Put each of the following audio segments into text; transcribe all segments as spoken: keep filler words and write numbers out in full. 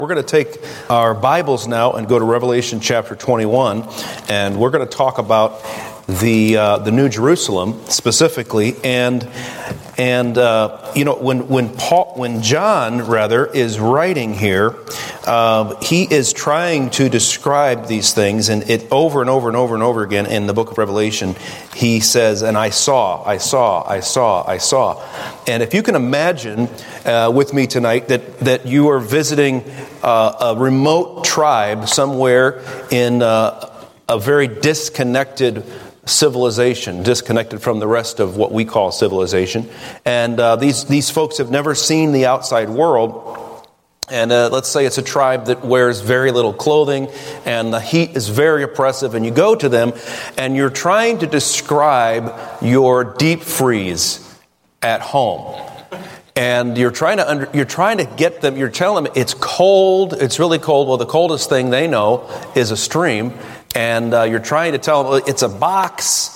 We're going to take our Bibles now and go to Revelation chapter twenty-one, and we're going to talk about the uh, the New Jerusalem specifically. And and uh, you know when when Paul when John rather is writing here, uh, he is trying to describe these things, and it over and over and over and over again in the book of Revelation. He says, "And I saw, I saw, I saw, I saw." And if you can imagine uh, with me tonight that that you are visiting Uh, a remote tribe somewhere in uh, a very disconnected civilization, disconnected from the rest of what we call civilization. And uh, these, these folks have never seen the outside world. And uh, let's say it's a tribe that wears very little clothing and the heat is very oppressive. And you go to them and you're trying to describe your deep freeze at home. And you're trying to under, you're trying to get them. You're telling them it's cold. It's really cold. Well, the coldest thing they know is a stream, and uh, you're trying to tell them it's a box,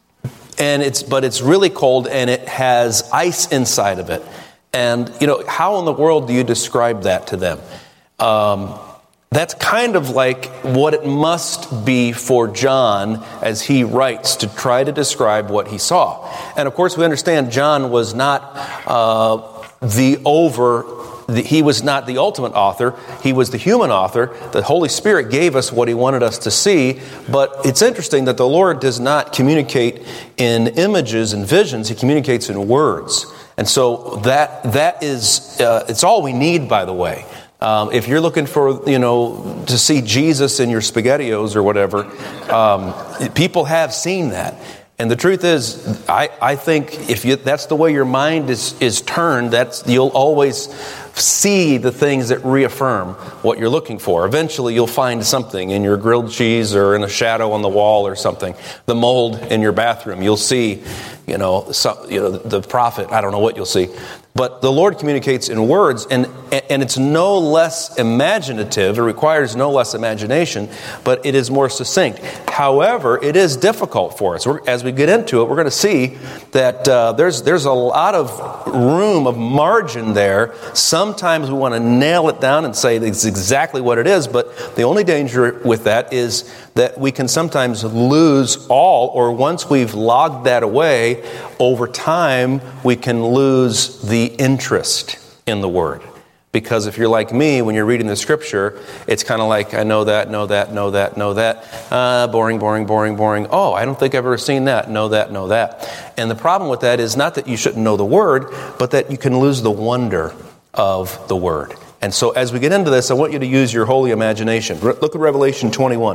and it's but it's really cold, and it has ice inside of it. And you know, how in the world do you describe that to them? Um, that's kind of like what it must be for John as he writes to try to describe what he saw. And of course, we understand John was not uh, the over, the, he was not the ultimate author. He was the human author. The Holy Spirit gave us what he wanted us to see. But it's interesting that the Lord does not communicate in images and visions. He communicates in words. And so that that is, uh, it's all we need, by the way. Um, if you're looking for, you know, to see Jesus in your SpaghettiOs or whatever, um, people have seen that. And the truth is, I, I think if you, that's the way your mind is, is turned, that's you'll always see the things that reaffirm what you're looking for. Eventually, you'll find something in your grilled cheese or in a shadow on the wall or something. The mold in your bathroom, you'll see, you know, some, you know, the prophet. I don't know what you'll see. But the Lord communicates in words, and and it's no less imaginative. It requires no less imagination, but it is more succinct. However, it is difficult for us. We're, as we get into it, we're going to see that uh, there's there's a lot of room, of margin there. Sometimes we want to nail it down and say it's exactly what it is, but the only danger with that is that we can sometimes lose all, or once we've logged that away, over time we can lose the interest in the Word. Because if you're like me, when you're reading the Scripture, it's kind of like, I know that, know that, know that, know that. Uh, boring, boring, boring, boring. Oh, I don't think I've ever seen that. Know that, know that. And the problem with that is not that you shouldn't know the Word, but that you can lose the wonder of the Word. And so as we get into this, I want you to use your holy imagination. Look at Revelation twenty-one.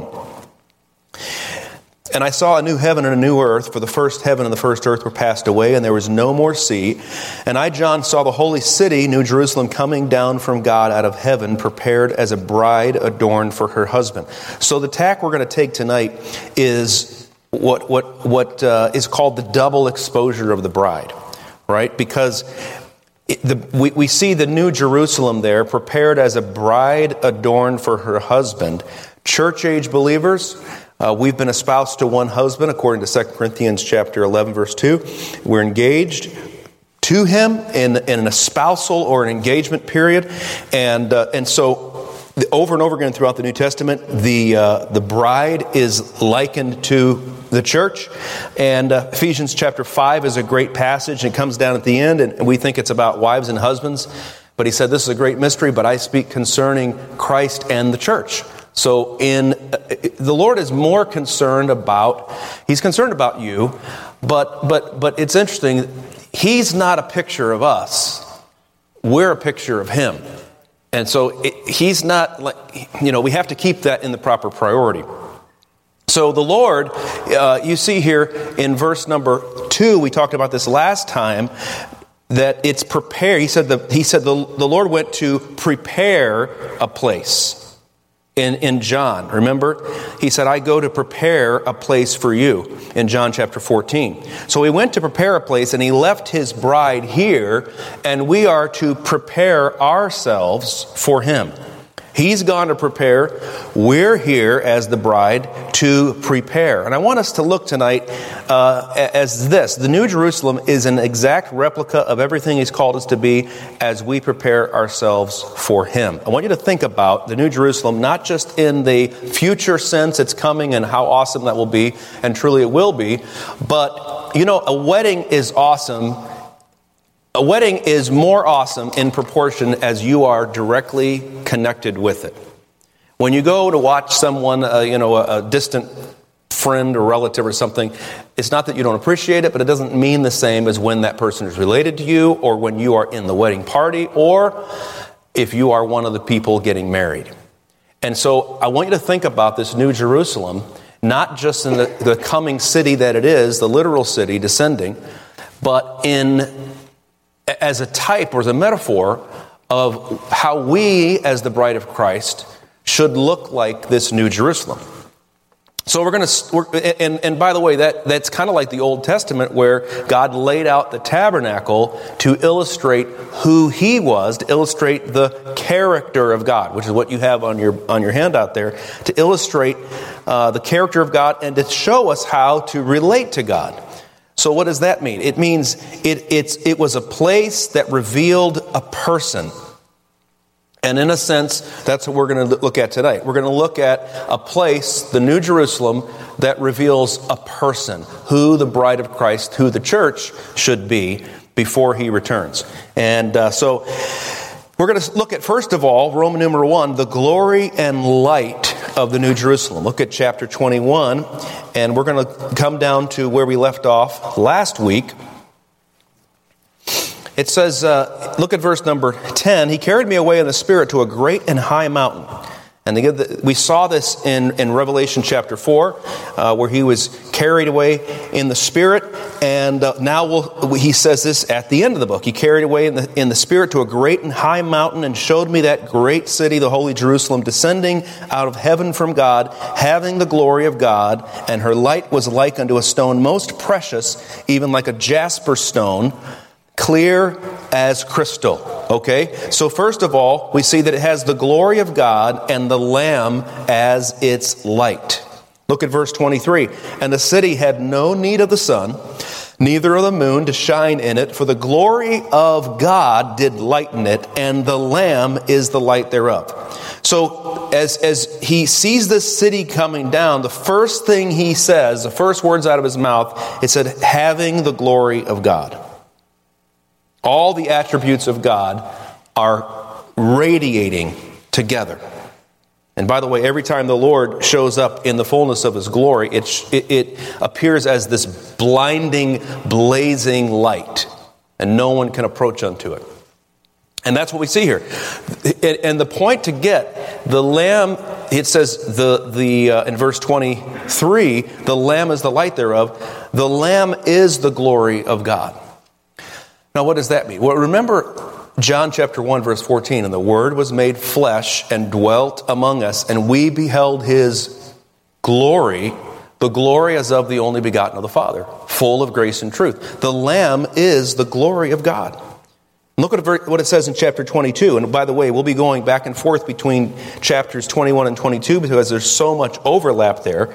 And I saw a new heaven and a new earth, for the first heaven and the first earth were passed away, and there was no more sea. And I, John, saw the holy city, New Jerusalem, coming down from God out of heaven, prepared as a bride adorned for her husband. So the tack we're going to take tonight is what what what uh, is called the double exposure of the bride, right? Because it, the, we, we see the New Jerusalem there, prepared as a bride adorned for her husband. Church-age believers, Uh, we've been espoused to one husband, according to Second Corinthians chapter eleven, verse two. We're engaged to him in, in an espousal or an engagement period. And uh, and so over and over again throughout the New Testament, the uh, the bride is likened to the church. And uh, Ephesians chapter five is a great passage. It comes down at the end, and we think it's about wives and husbands. But he said, this is a great mystery, but I speak concerning Christ and the church. So in the Lord is more concerned about, he's concerned about you, but but but it's interesting, he's not a picture of us. We're a picture of him. And so it, he's not like, you know, we have to keep that in the proper priority. So the Lord, uh, you see here in verse number two, we talked about this last time, that it's prepared. He said the he said the, the Lord went to prepare a place. In, in John, remember? He said, I go to prepare a place for you in John chapter fourteen. So he went to prepare a place and he left his bride here, and we are to prepare ourselves for him. He's gone to prepare. We're here as the bride to prepare. And I want us to look tonight uh, as this. The New Jerusalem is an exact replica of everything He's called us to be as we prepare ourselves for Him. I want you to think about the New Jerusalem, not just in the future sense it's coming and how awesome that will be, and truly it will be, but, you know, a wedding is awesome. A wedding is more awesome in proportion as you are directly connected with it. When you go to watch someone, uh, you know, a, a distant friend or relative or something, it's not that you don't appreciate it, but it doesn't mean the same as when that person is related to you, or when you are in the wedding party, or if you are one of the people getting married. And so I want you to think about this New Jerusalem, not just in the, the coming city that it is, the literal city descending, but in as a type or as a metaphor of how we, as the bride of Christ, should look like this New Jerusalem. So we're going to, and, and by the way, that, that's kind of like the Old Testament, where God laid out the tabernacle to illustrate who He was, to illustrate the character of God, which is what you have on your on your handout there, to illustrate uh, the character of God and to show us how to relate to God. So what does that mean? It means it it's it was a place that revealed a person. And in a sense, that's what we're going to look at tonight. We're going to look at a place, the New Jerusalem, that reveals a person, who the bride of Christ, who the church should be before He returns. And uh, so we're going to look at, first of all, Roman numeral one, the glory and light of the New Jerusalem. Look at chapter twenty-one, and we're going to come down to where we left off last week. It says, uh, look at verse number ten. He carried me away in the Spirit to a great and high mountain. And the, we saw this in, in Revelation chapter four, uh, where He was carried away in the Spirit. And uh, now we'll, he says this at the end of the book. He carried away in the, in the Spirit to a great and high mountain and showed me that great city, the holy Jerusalem, descending out of heaven from God, having the glory of God. And her light was like unto a stone most precious, even like a jasper stone, clear as crystal. Okay? So first of all, we see that it has the glory of God and the Lamb as its light. Look at verse twenty-three. And the city had no need of the sun, neither of the moon to shine in it, for the glory of God did lighten it, and the Lamb is the light thereof. So as, as he sees this city coming down, the first thing he says, the first words out of his mouth, it said, having the glory of God. All the attributes of God are radiating together. And by the way, every time the Lord shows up in the fullness of His glory, it, it, it appears as this blinding, blazing light, and no one can approach unto it. And that's what we see here. And the point to get, the Lamb, it says the the uh, in verse twenty-three, the Lamb is the light thereof. The Lamb is the glory of God. Now, what does that mean? Well, remember John chapter one, verse fourteen, and the Word was made flesh and dwelt among us, and we beheld His glory, the glory as of the only begotten of the Father, full of grace and truth. The Lamb is the glory of God. Look at what it says in chapter twenty-two. And by the way, we'll be going back and forth between chapters twenty-one and twenty-two because there's so much overlap there.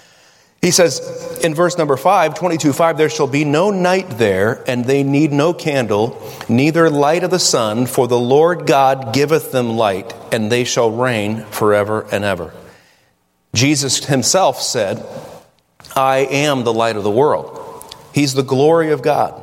He says in verse number five, twenty-two five, there shall be no night there, and they need no candle, neither light of the sun, for the Lord God giveth them light, and they shall reign forever and ever. Jesus Himself said, I am the light of the world. He's the glory of God.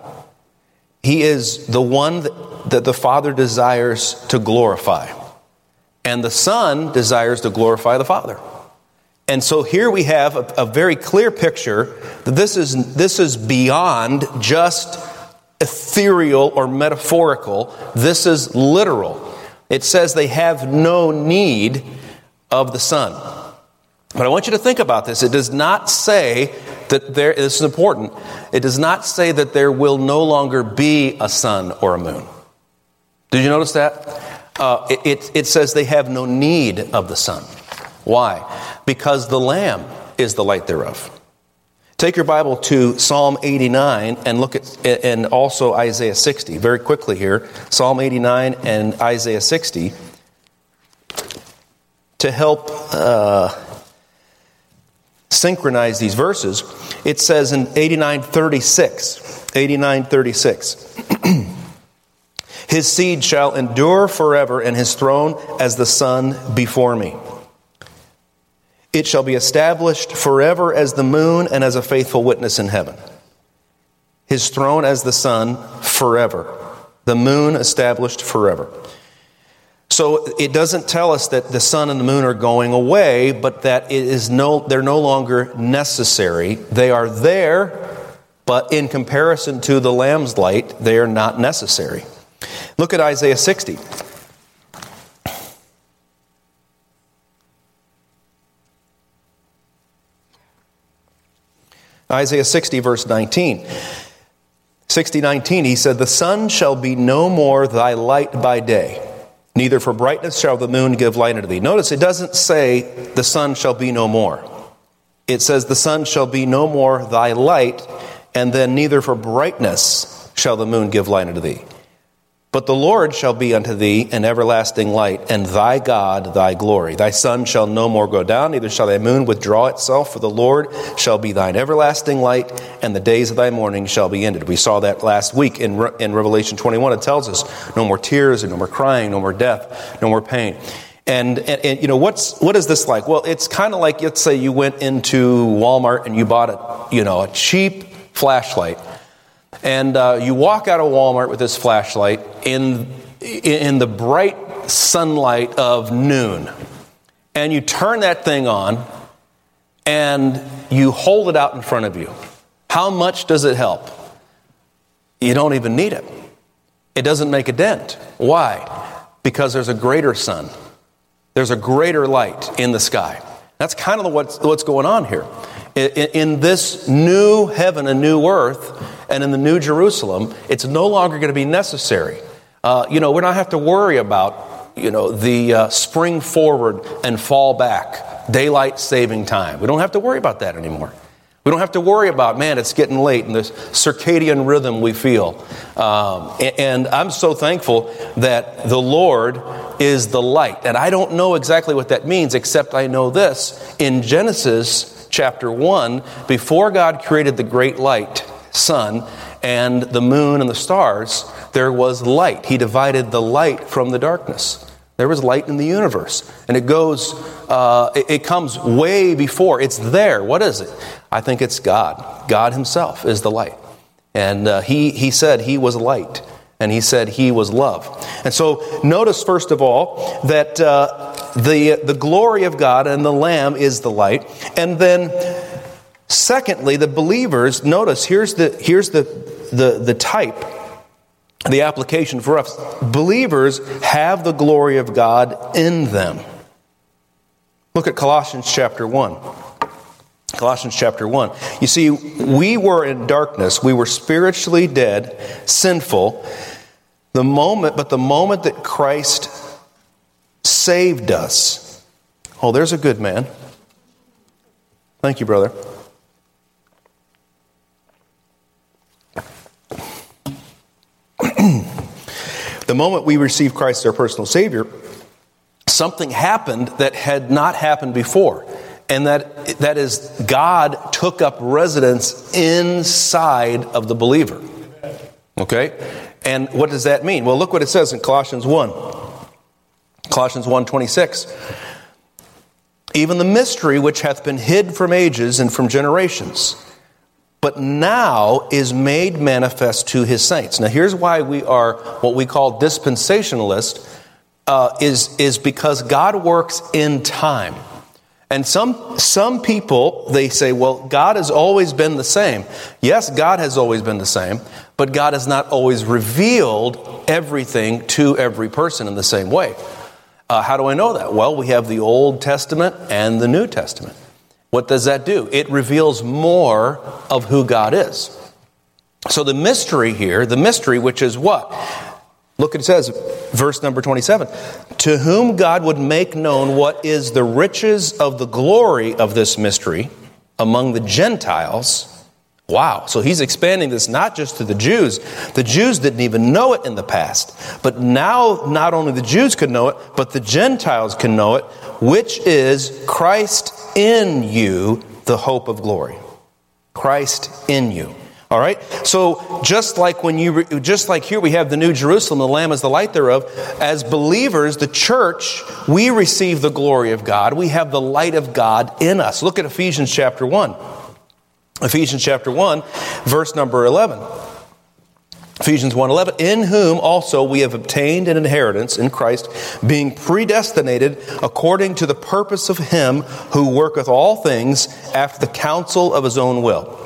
He is the one that, that the Father desires to glorify, and the Son desires to glorify the Father. And so here we have a, a very clear picture that this is this is beyond just ethereal or metaphorical. This is literal. It says they have no need of the sun. But I want you to think about this. It does not say that there, this is important, it does not say that there will no longer be a sun or a moon. Did you notice that? Uh, it, it, it says they have no need of the sun. Why? Because the Lamb is the light thereof. Take your Bible to Psalm eighty-nine and look at, and also Isaiah sixty. Very quickly here, Psalm eighty-nine and Isaiah sixty, to help uh, synchronize these verses. It says in eighty-nine thirty-six, eighty-nine thirty-six, his seed shall endure forever, and his throne as the sun before me. It shall be established forever as the moon and as a faithful witness in heaven. His throne as the sun forever. The moon established forever. So it doesn't tell us that the sun and the moon are going away, but that it is no, they're no longer necessary. They are there, but in comparison to the Lamb's light, they are not necessary. Look at Isaiah sixty. Isaiah sixty, verse nineteen. sixty nineteen, he said, the sun shall be no more thy light by day, neither for brightness shall the moon give light unto thee. Notice it doesn't say the sun shall be no more. It says the sun shall be no more thy light, and then neither for brightness shall the moon give light unto thee. But the Lord shall be unto thee an everlasting light, and thy God thy glory. Thy sun shall no more go down, neither shall thy moon withdraw itself, for the Lord shall be thine everlasting light, and the days of thy mourning shall be ended. We saw that last week in, Re- in Revelation twenty-one. It tells us no more tears, and no more crying, no more death, no more pain. And, and, and you know, what's what is this like? Well, it's kind of like, let's say you went into Walmart and you bought a, you know, a cheap flashlight. And uh, you walk out of Walmart with this flashlight in in the bright sunlight of noon. And you turn that thing on and you hold it out in front of you. How much does it help? You don't even need it. It doesn't make a dent. Why? Because there's a greater sun. There's a greater light in the sky. That's kind of what's, what's going on here. In, in this new heaven and new earth, and in the New Jerusalem, it's no longer going to be necessary. Uh, you know, we don't have to worry about, you know, the uh, spring forward and fall back, daylight saving time. We don't have to worry about that anymore. We don't have to worry about, man, it's getting late, and this circadian rhythm we feel. Um, and, and I'm so thankful that the Lord is the light. And I don't know exactly what that means, except I know this. In Genesis chapter one, before God created the great light, sun, and the moon and the stars, there was light. He divided the light from the darkness. There was light in the universe. And it goes, uh, it, it comes way before. It's there. What is it? I think it's God. God himself is the light. And uh, he, he said he was light. And he said he was love. And so notice, first of all, that uh, the, the glory of God and the Lamb is the light. And then secondly, the believers, notice, here's the here's the, the, the type, the application for us. Believers have the glory of God in them. Look at Colossians chapter one. Colossians chapter one. You see, we were in darkness. We were spiritually dead, sinful. The moment, but the moment that Christ saved us. Oh, there's a good man. Thank you, brother. The moment we received Christ as our personal Savior, something happened that had not happened before. And that that is, God took up residence inside of the believer. Okay? And what does that mean? Well, look what it says in Colossians one. Colossians one twenty-six. Even the mystery which hath been hid from ages and from generations, but now is made manifest to his saints. Now here's why we are what we call dispensationalists, uh, is, is because God works in time. And some some people, they say, well, God has always been the same. Yes, God has always been the same, but God has not always revealed everything to every person in the same way. Uh, how do I know that? Well, we have the Old Testament and the New Testament. What does that do? It reveals more of who God is. So the mystery here, the mystery which is what? Look, it says, verse number twenty-seven, to whom God would make known what is the riches of the glory of this mystery among the Gentiles. Wow. So he's expanding this not just to the Jews. The Jews didn't even know it in the past. But now not only the Jews could know it, but the Gentiles can know it, which is Christ in you, the hope of glory. Christ in you. All right? So just like when you, re- just like here we have the New Jerusalem, the Lamb is the light thereof. As believers, the church, we receive the glory of God. We have the light of God in us. Look at Ephesians chapter one. Ephesians chapter one, verse number eleven. Ephesians one eleven, in whom also we have obtained an inheritance in Christ, being predestinated according to the purpose of him who worketh all things after the counsel of his own will.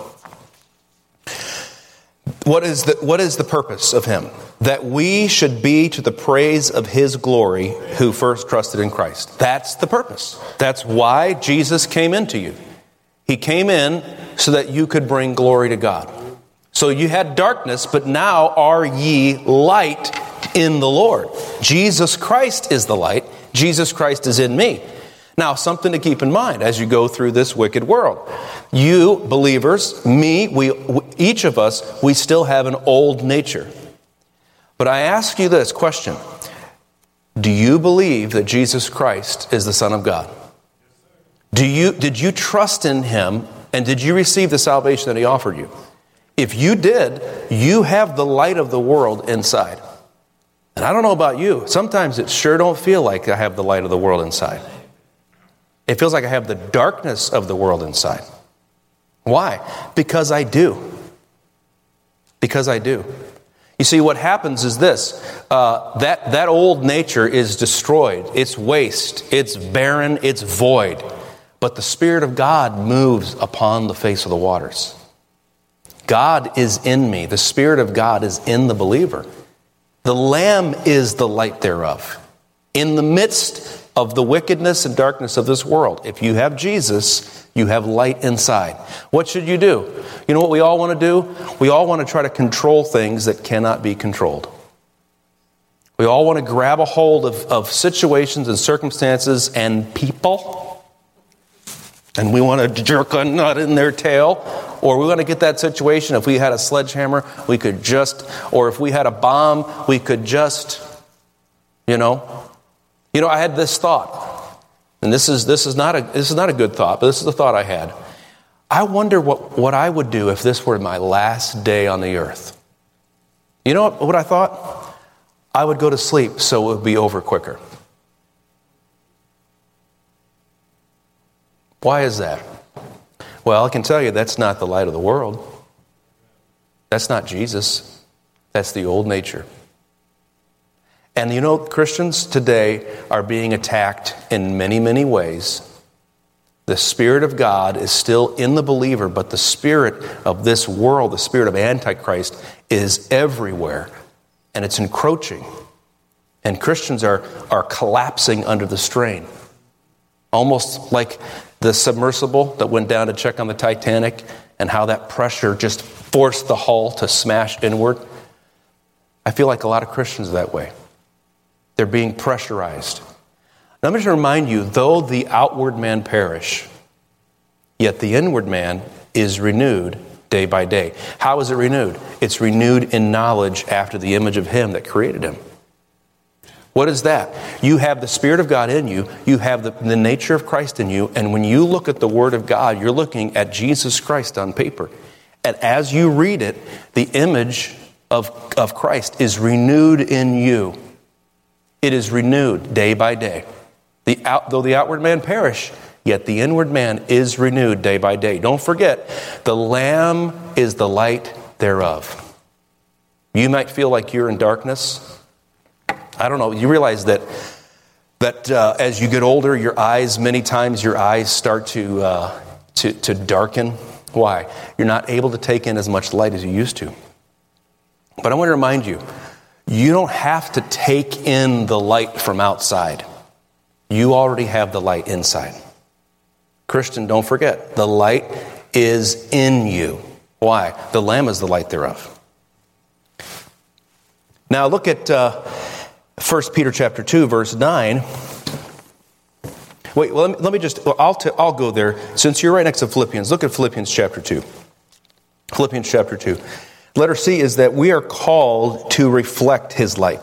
What is the, what is the purpose of him? That we should be to the praise of his glory who first trusted in Christ. That's the purpose. That's why Jesus came into you. He came in so that you could bring glory to God. So you had darkness, but now are ye light in the Lord. Jesus Christ is the light. Jesus Christ is in me. Now, something to keep in mind as you go through this wicked world. You, believers, me, we, each of us, we still have an old nature. But I ask you this question. Do you believe that Jesus Christ is the Son of God? Do you, did you trust in him, and did you receive the salvation that he offered you? If you did, you have the light of the world inside. And I don't know about you. Sometimes it sure don't feel like I have the light of the world inside. It feels like I have the darkness of the world inside. Why? Because I do. Because I do. You see, what happens is this. Uh, that, that old nature is destroyed. It's waste. It's barren. It's void. But the Spirit of God moves upon the face of the waters. God is in me. The Spirit of God is in the believer. The Lamb is the light thereof. In the midst of the wickedness and darkness of this world, if you have Jesus, you have light inside. What should you do? You know what we all want to do? We all want to try to control things that cannot be controlled. We all want to grab a hold of, of situations and circumstances and people, and we want to jerk a nut in their tail, or we want to get that situation. If we had a sledgehammer, we could just, or if we had a bomb, we could just, you know. You know, I had this thought, and this is this is not a this is not a good thought, but this is the thought I had. I wonder what, what I would do if this were my last day on the earth. You know what, what I thought? I would go to sleep so it would be over quicker. Why is that? Well, I can tell you that's not the light of the world. That's not Jesus. That's the old nature. And you know, Christians today are being attacked in many, many ways. The Spirit of God is still in the believer, but the spirit of this world, the spirit of Antichrist, is everywhere. And it's encroaching. And Christians are, are collapsing under the strain. Almost like the submersible that went down to check on the Titanic and how that pressure just forced the hull to smash inward. I feel like a lot of Christians are that way. They're being pressurized. Now, I'm going to remind you, though the outward man perish, yet the inward man is renewed day by day. How is it renewed? It's renewed in knowledge after the image of him that created him. What is that? You have the Spirit of God in you. You have the, the nature of Christ in you. And when you look at the Word of God, you're looking at Jesus Christ on paper. And as you read it, the image of, of Christ is renewed in you. It is renewed day by day. The out, though the outward man perish, yet the inward man is renewed day by day. Don't forget, the Lamb is the light thereof. You might feel like you're in darkness. I don't know. You realize that that uh, as you get older, your eyes, many times your eyes start to, uh, to to darken. Why? You're not able to take in as much light as you used to. But I want to remind you, you don't have to take in the light from outside. You already have the light inside. Christian, don't forget, the light is in you. Why? The Lamb is the light thereof. Now look at uh, First Peter chapter two, verse nine. Wait, well, let me, let me just, well, I'll, t- I'll go there. Since you're right next to Philippians, look at Philippians chapter two. Philippians chapter two. Letter C is that we are called to reflect his light.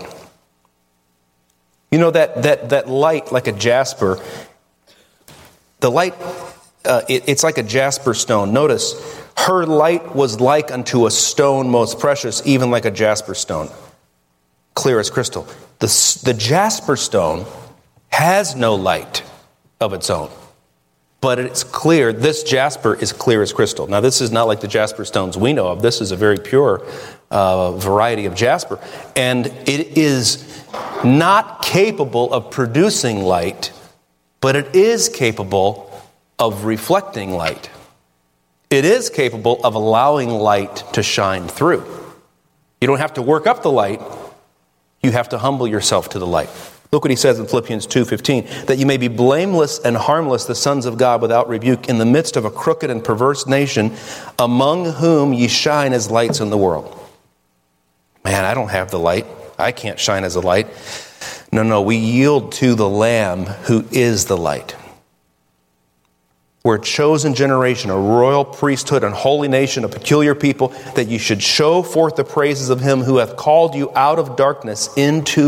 You know that that that light, like a jasper, the light uh, it, it's like a jasper stone. Notice, her light was like unto a stone most precious, even like a jasper stone, clear as crystal. The, the jasper stone has no light of its own, but it's clear. This jasper is clear as crystal. Now, this is not like the jasper stones we know of. This is a very pure uh, variety of jasper, and it is not capable of producing light, but it is capable of reflecting light. It is capable of allowing light to shine through. You don't have to work up the light. You have to humble yourself to the light. Look what he says in Philippians two fifteen, that you may be blameless and harmless, the sons of God, without rebuke, in the midst of a crooked and perverse nation, among whom ye shine as lights in the world. Man, I don't have the light. I can't shine as a light. No, no, we yield to the Lamb who is the light. We're a chosen generation, a royal priesthood, and holy nation, a peculiar people, that you should show forth the praises of him who hath called you out of darkness into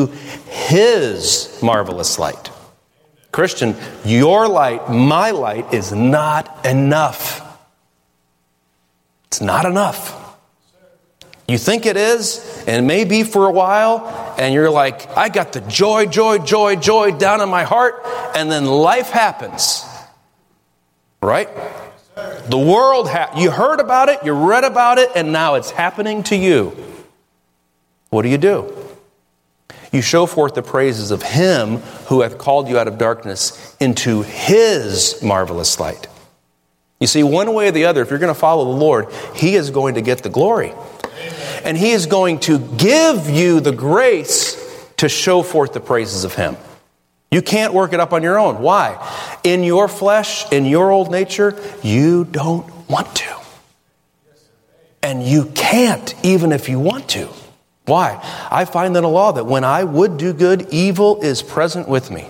his marvelous light. Christian, your light, my light, is not enough. It's not enough. You think it is, and it may be for a while, and you're like, I got the joy, joy, joy, joy down in my heart, and then life happens. Right? The world, ha- you heard about it, you read about it, and now it's happening to you. What do you do? You show forth the praises of him who hath called you out of darkness into his marvelous light. You see, one way or the other, if you're going to follow the Lord, he is going to get the glory. And he is going to give you the grace to show forth the praises of him. You can't work it up on your own. Why? In your flesh, in your old nature, you don't want to. And you can't, even if you want to. Why? I find in the law that when I would do good, evil is present with me.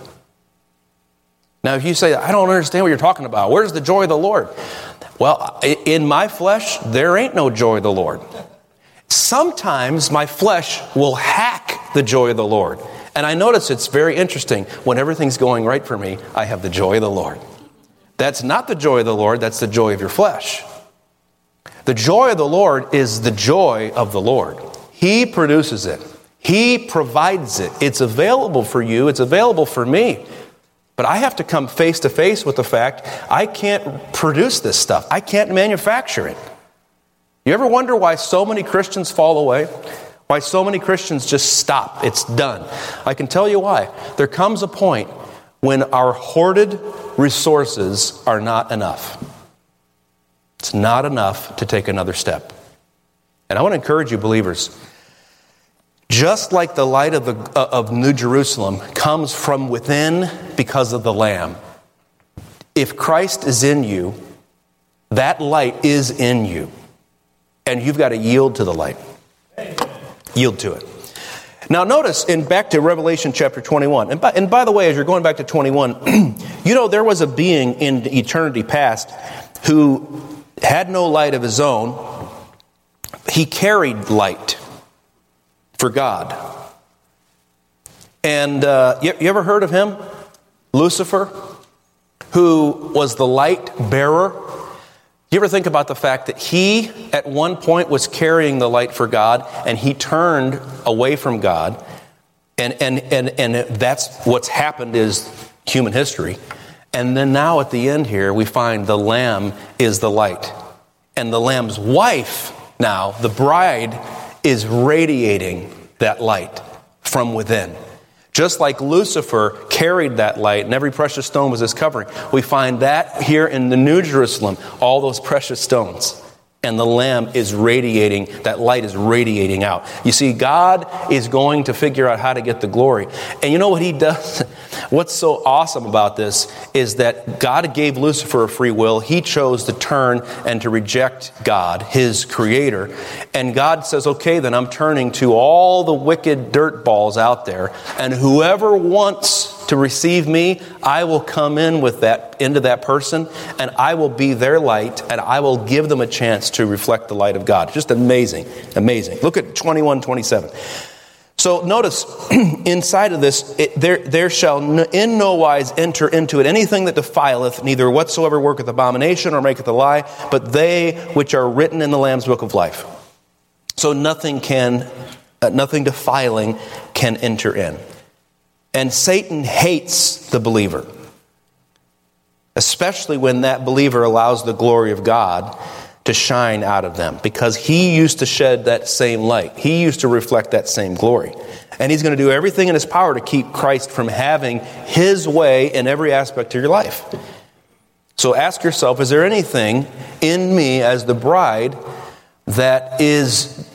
Now, if you say, I don't understand what you're talking about, where's the joy of the Lord? Well, in my flesh, there ain't no joy of the Lord. Sometimes my flesh will hack the joy of the Lord. And I notice it's very interesting. When everything's going right for me, I have the joy of the Lord. That's not the joy of the Lord, that's the joy of your flesh. The joy of the Lord is the joy of the Lord. He produces it. He provides it. It's available for you. It's available for me. But I have to come face to face with the fact I can't produce this stuff. I can't manufacture it. You ever wonder why so many Christians fall away? Why so many Christians just stop? It's done. I can tell you why. There comes a point when our hoarded resources are not enough. It's not enough to take another step. And I want to encourage you, believers, just like the light of, the, of New Jerusalem comes from within because of the Lamb, if Christ is in you, that light is in you. And you've got to yield to the light. Yield to it. Now notice, in back to Revelation chapter twenty-one, and by, and by the way, as you're going back to twenty-one, you know there was a being in eternity past who had no light of his own. He carried light for God. And uh, you, you ever heard of him? Lucifer, who was the light bearer. You ever think about the fact that he, at one point, was carrying the light for God, and he turned away from God, and and and and that's what's happened is human history. And then now at the end here, we find the Lamb is the light, and the Lamb's wife now, the bride, is radiating that light from within. Just like Lucifer carried that light and every precious stone was his covering. We find that here in the New Jerusalem, all those precious stones. And the Lamb is radiating, that light is radiating out. You see, God is going to figure out how to get the glory. And you know what he does? What's so awesome about this is that God gave Lucifer a free will. He chose to turn and to reject God, his creator. And God says, okay, then I'm turning to all the wicked dirt balls out there. And whoever wants to receive me, I will come in with that, into that person, and I will be their light, and I will give them a chance to reflect the light of God. Just amazing, amazing. Look at twenty-one twenty-seven. So notice, inside of this, it, there, there shall in no wise enter into it anything that defileth, neither whatsoever worketh abomination or maketh a lie, but they which are written in the Lamb's book of life. So nothing can, uh, nothing defiling can enter in. And Satan hates the believer, especially when that believer allows the glory of God to shine out of them, because he used to shed that same light. He used to reflect that same glory. And he's going to do everything in his power to keep Christ from having his way in every aspect of your life. So ask yourself, is there anything in me as the bride that is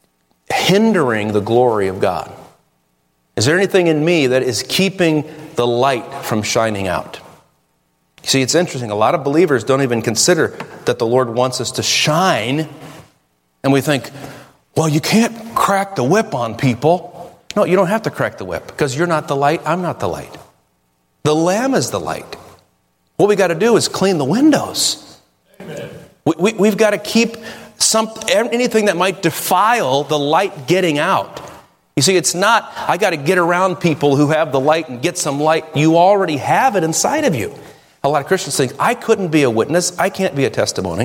hindering the glory of God? Is there anything in me that is keeping the light from shining out? See, it's interesting. A lot of believers don't even consider that the Lord wants us to shine. And we think, well, you can't crack the whip on people. No, you don't have to crack the whip, because you're not the light, I'm not the light. The Lamb is the light. What we got to do is clean the windows. Amen. We, we, we've got to keep some, anything that might defile the light getting out. You see, it's not, I got to get around people who have the light and get some light. You already have it inside of you. A lot of Christians think, I couldn't be a witness. I can't be a testimony.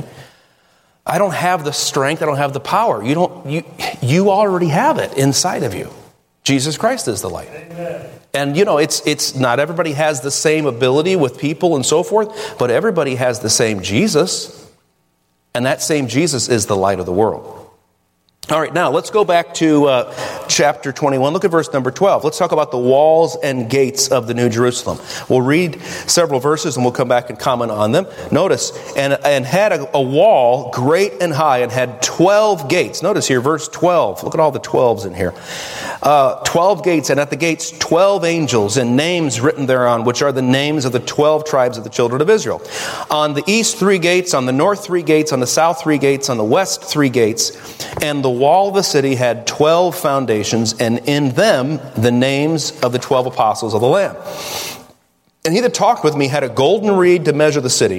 I don't have the strength. I don't have the power. You don't. You you already have it inside of you. Jesus Christ is the light. Amen. And you know, it's it's not everybody has the same ability with people and so forth, but everybody has the same Jesus. And that same Jesus is the light of the world. All right, now let's go back to uh, chapter twenty-one. Look at verse number twelve. Let's talk about the walls and gates of the New Jerusalem. We'll read several verses and we'll come back and comment on them. Notice, and, and had a, a wall great and high and had twelve gates. Notice here, verse twelve. Look at all the twelves in here. Uh, twelve gates, and at the gates twelve angels, and names written thereon, which are the names of the twelve tribes of the children of Israel. On the east three gates, on the north three gates, on the south three gates, on the west three gates. And the wall of the city had twelve foundations, and in them the names of the twelve apostles of the Lamb. And he that talked with me had a golden reed to measure the city,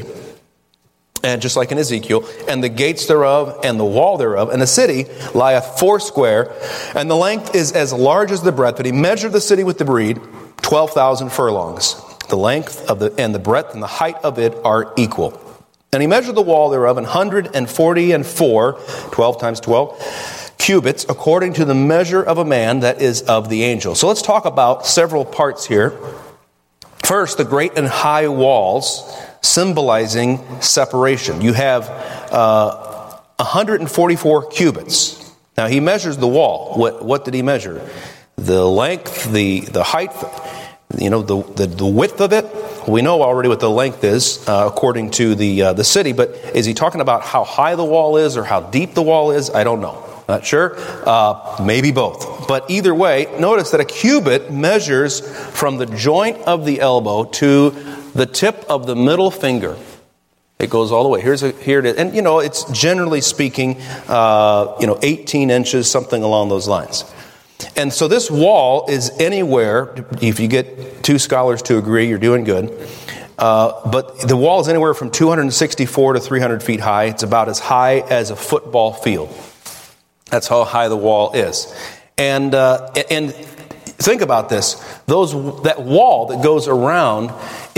and just like in Ezekiel, and the gates thereof, and the wall thereof, and the city lieth foursquare, and the length is as large as the breadth. But he measured the city with the reed, twelve thousand furlongs. The length of the and the breadth and the height of it are equal. And he measured the wall thereof an hundred and forty and four, twelve times twelve, cubits, according to the measure of a man, that is of the angel. So let's talk about several parts here. First, the great and high walls, symbolizing separation. You have uh, one hundred forty-four cubits. Now he measures the wall. What, what did he measure? The length, the, the height, you know, the, the, the width of it. We know already what the length is uh, according to the uh, the city, but is he talking about how high the wall is or how deep the wall is? I don't know. Not sure. Uh, maybe both. But either way, notice that a cubit measures from the joint of the elbow to the tip of the middle finger. It goes all the way. Here's a, here it is. And, you know, it's generally speaking, uh, you know, eighteen inches, something along those lines. And so this wall is anywhere, if you get two scholars to agree, you're doing good. Uh, but the wall is anywhere from two hundred sixty-four to three hundred feet high. It's about as high as a football field. That's how high the wall is. And uh, and think about this. Those that wall that goes around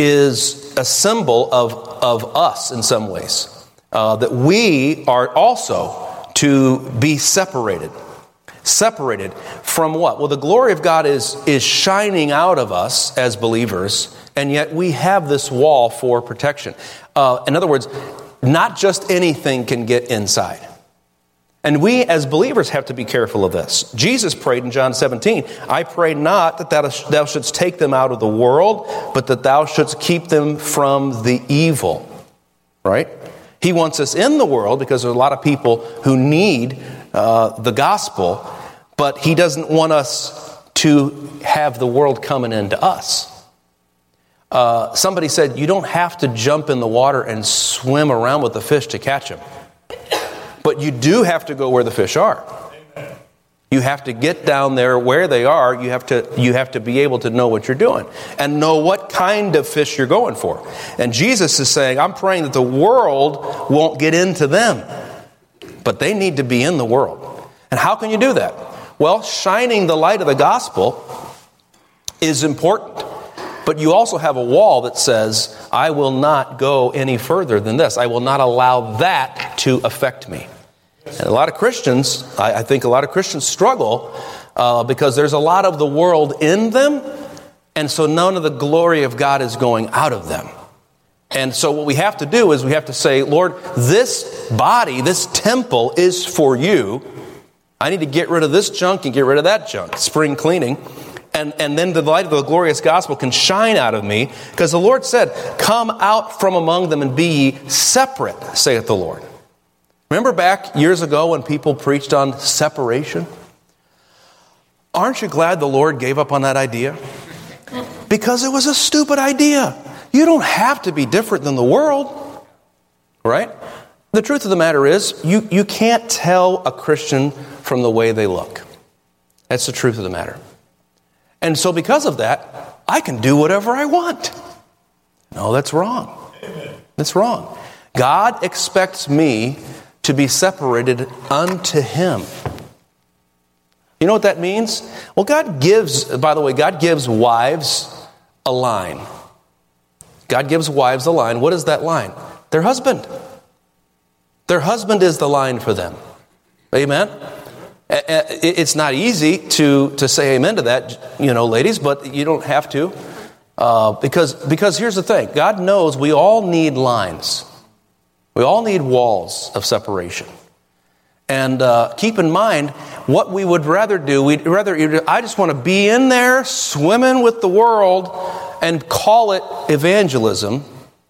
is a symbol of, of us in some ways. Uh, that we are also to be separated. Separated from what? Well, the glory of God is, is shining out of us as believers, and yet we have this wall for protection. Uh, in other words, not just anything can get inside. And we as believers have to be careful of this. Jesus prayed in John seventeen, I pray not that thou, thou shouldst take them out of the world, but that thou shouldst keep them from the evil. Right? He wants us in the world because there's a lot of people who need uh, the gospel, but he doesn't want us to have the world coming into us. Uh, somebody said, you don't have to jump in the water and swim around with the fish to catch them. But you do have to go where the fish are. You have to get down there where they are. You have to you have to be able to know what you're doing and know what kind of fish you're going for. And Jesus is saying, I'm praying that the world won't get into them, but they need to be in the world. And how can you do that? Well, shining the light of the gospel is important. But you also have a wall that says, I will not go any further than this. I will not allow that to affect me. And a lot of Christians, I, I think a lot of Christians struggle uh, because there's a lot of the world in them, and so none of the glory of God is going out of them. And so what we have to do is we have to say, Lord, this body, this temple is for you. I need to get rid of this junk and get rid of that junk. Spring cleaning. And, and then the light of the glorious gospel can shine out of me, because the Lord said, come out from among them and be ye separate, saith the Lord. Remember back years ago when people preached on separation? Aren't you glad the Lord gave up on that idea? Because it was a stupid idea. You don't have to be different than the world, right? The truth of the matter is, you, you can't tell a Christian from the way they look. That's the truth of the matter. And so because of that, I can do whatever I want. No, that's wrong. That's wrong. God expects me to be separated unto Him. You know what that means? Well, God gives, by the way, God gives wives a line. God gives wives a line. What is that line? Their husband. Their husband is the line for them. Amen? It's not easy to, to say amen to that, you know, ladies, but you don't have to. Uh, because, because here's the thing. God knows we all need lines. We all need walls of separation. And uh, keep in mind, what we would rather do, we'd rather, I just want to be in there swimming with the world and call it evangelism,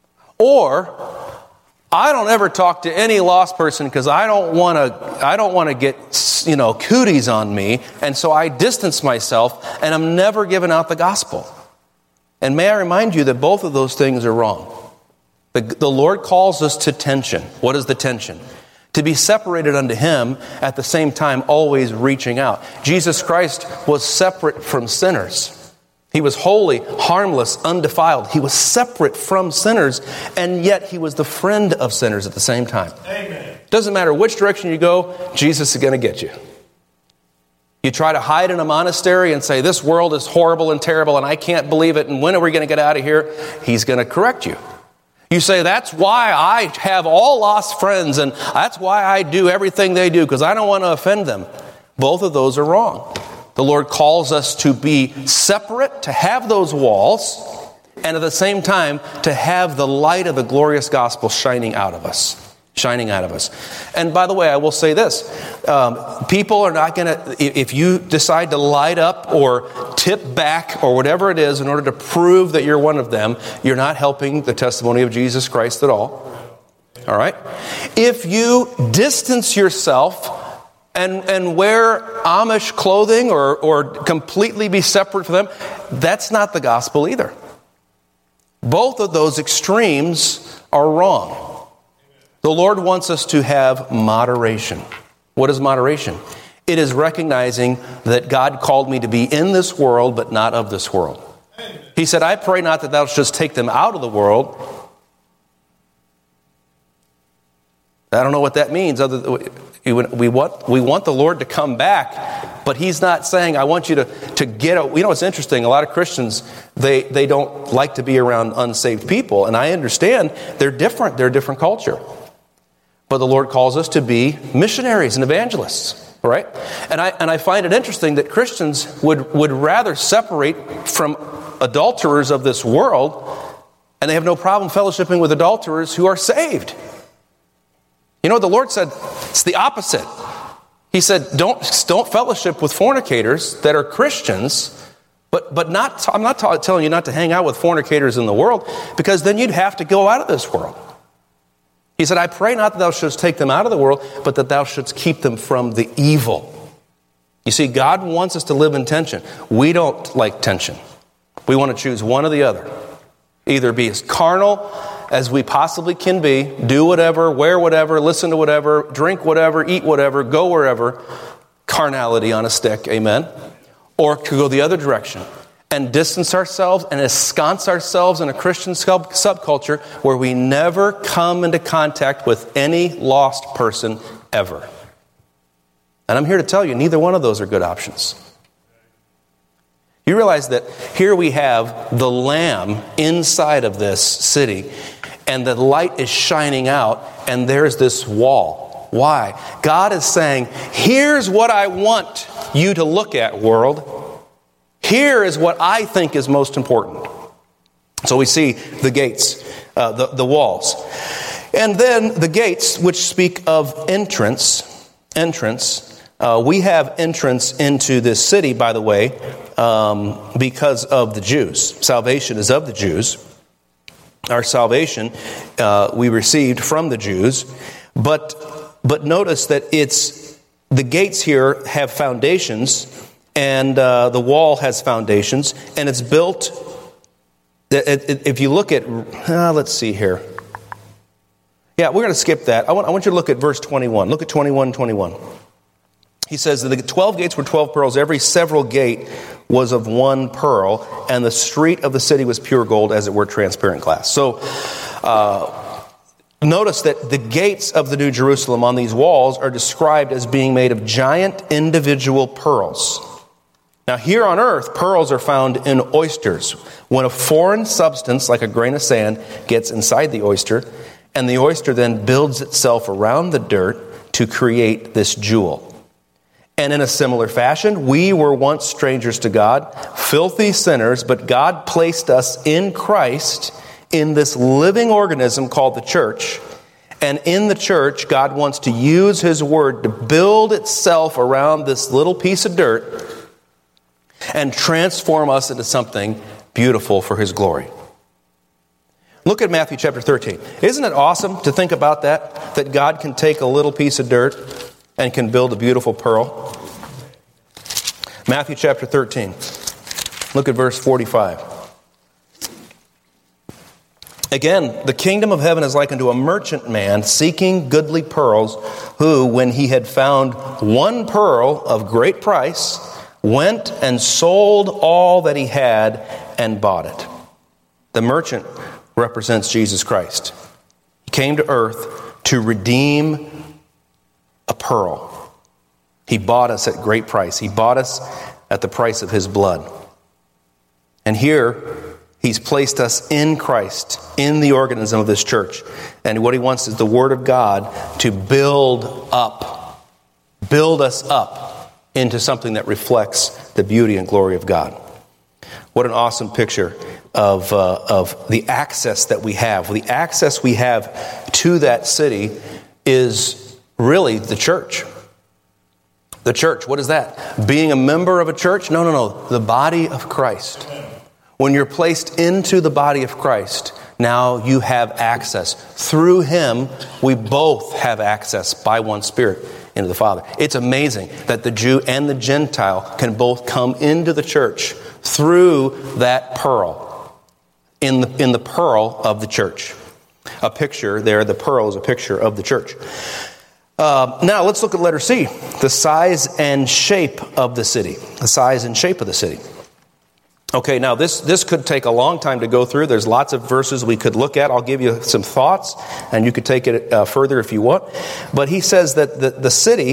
or I don't ever talk to any lost person because I don't want to. I don't want to get, you know, cooties on me, and so I distance myself, and I'm never giving out the gospel. And may I remind you that both of those things are wrong. The, the Lord calls us to tension. What is the tension? To be separated unto Him, at the same time always reaching out. Jesus Christ was separate from sinners. He was holy, harmless, undefiled. He was separate from sinners, and yet He was the friend of sinners at the same time. Amen. Doesn't matter which direction you go, Jesus is going to get you. You try to hide in a monastery and say, this world is horrible and terrible, and I can't believe it, and when are we going to get out of here? He's going to correct you. You say, that's why I have all lost friends, and that's why I do everything they do, because I don't want to offend them. Both of those are wrong. The Lord calls us to be separate, to have those walls, and at the same time, to have the light of the glorious gospel shining out of us. Shining out of us. And by the way, I will say this. Um, people are not going to, if you decide to light up or tip back or whatever it is in order to prove that you're one of them, you're not helping the testimony of Jesus Christ at all. All right? If you distance yourself And, and wear Amish clothing or, or completely be separate from them, that's not the gospel either. Both of those extremes are wrong. The Lord wants us to have moderation. What is moderation? It is recognizing that God called me to be in this world, but not of this world. He said, I pray not that thou shouldst take them out of the world. I don't know what that means. Other than, we want we want the Lord to come back, but He's not saying, I want you to, to get out. You know, it's interesting. A lot of Christians, they, they don't like to be around unsaved people. And I understand they're different. They're a different culture. But the Lord calls us to be missionaries and evangelists, right? And I and I find it interesting that Christians would, would rather separate from adulterers of this world, and they have no problem fellowshipping with adulterers who are saved. You know what the Lord said? It's the opposite. He said, don't, don't fellowship with fornicators that are Christians, but, but not, I'm not t- telling you not to hang out with fornicators in the world, because then you'd have to go out of this world. He said, I pray not that thou shouldst take them out of the world, but that thou shouldst keep them from the evil. You see, God wants us to live in tension. We don't like tension. We want to choose one or the other. Either be as carnal as we possibly can be, do whatever, wear whatever, listen to whatever, drink whatever, eat whatever, go wherever, carnality on a stick, amen? Or to go the other direction and distance ourselves and ensconce ourselves in a Christian sub- subculture where we never come into contact with any lost person ever. And I'm here to tell you, neither one of those are good options. You realize that here we have the Lamb inside of this city, and the light is shining out, and there's this wall. Why? God is saying, here's what I want you to look at, world. Here is what I think is most important. So we see the gates, uh, the, the walls. And then the gates, which speak of entrance, entrance. Uh, we have entrance into this city, by the way, um, because of the Jews. Salvation is of the Jews. Our salvation uh, we received from the Jews. But but notice that it's the gates here have foundations, and uh, the wall has foundations, and it's built. If you look at, uh, let's see here. Yeah, we're going to skip that. I want, I want you to look at verse twenty-one. Look at twenty-one, twenty-one. He says that the twelve gates were twelve pearls. Every several gate was of one pearl, and the street of the city was pure gold, as it were transparent glass. So uh, notice that the gates of the New Jerusalem on these walls are described as being made of giant individual pearls. Now here on earth, pearls are found in oysters. When a foreign substance, like a grain of sand, gets inside the oyster, and the oyster then builds itself around the dirt to create this jewel. And in a similar fashion, we were once strangers to God, filthy sinners, but God placed us in Christ in this living organism called the church. And in the church, God wants to use His Word to build itself around this little piece of dirt and transform us into something beautiful for His glory. Look at Matthew chapter thirteen. Isn't it awesome to think about that? That God can take a little piece of dirt and can build a beautiful pearl. Matthew chapter thirteen. Look at verse forty-five. Again, the kingdom of heaven is like unto a merchant man seeking goodly pearls, who, when he had found one pearl of great price, went and sold all that he had and bought it. The merchant represents Jesus Christ. He came to earth to redeem a pearl. He bought us at great price. He bought us at the price of His blood. And here, He's placed us in Christ, in the organism of this church. And what He wants is the Word of God to build up, build us up into something that reflects the beauty and glory of God. What an awesome picture of uh, of the access that we have. The access we have to that city is really the church. The church, what is that? Being a member of a church? No, no, no. The body of Christ. When you're placed into the body of Christ, now you have access. Through Him, we both have access by one Spirit into the Father. It's amazing that the Jew and the Gentile can both come into the church through that pearl, in the, in the pearl of the church. A picture there, the pearl is a picture of the church. Uh, now let's look at letter C, the size and shape of the city. The size and shape of the city. Okay, now this, this could take a long time to go through. There's lots of verses we could look at. I'll give you some thoughts, and you could take it uh, further if you want. But he says that the, the city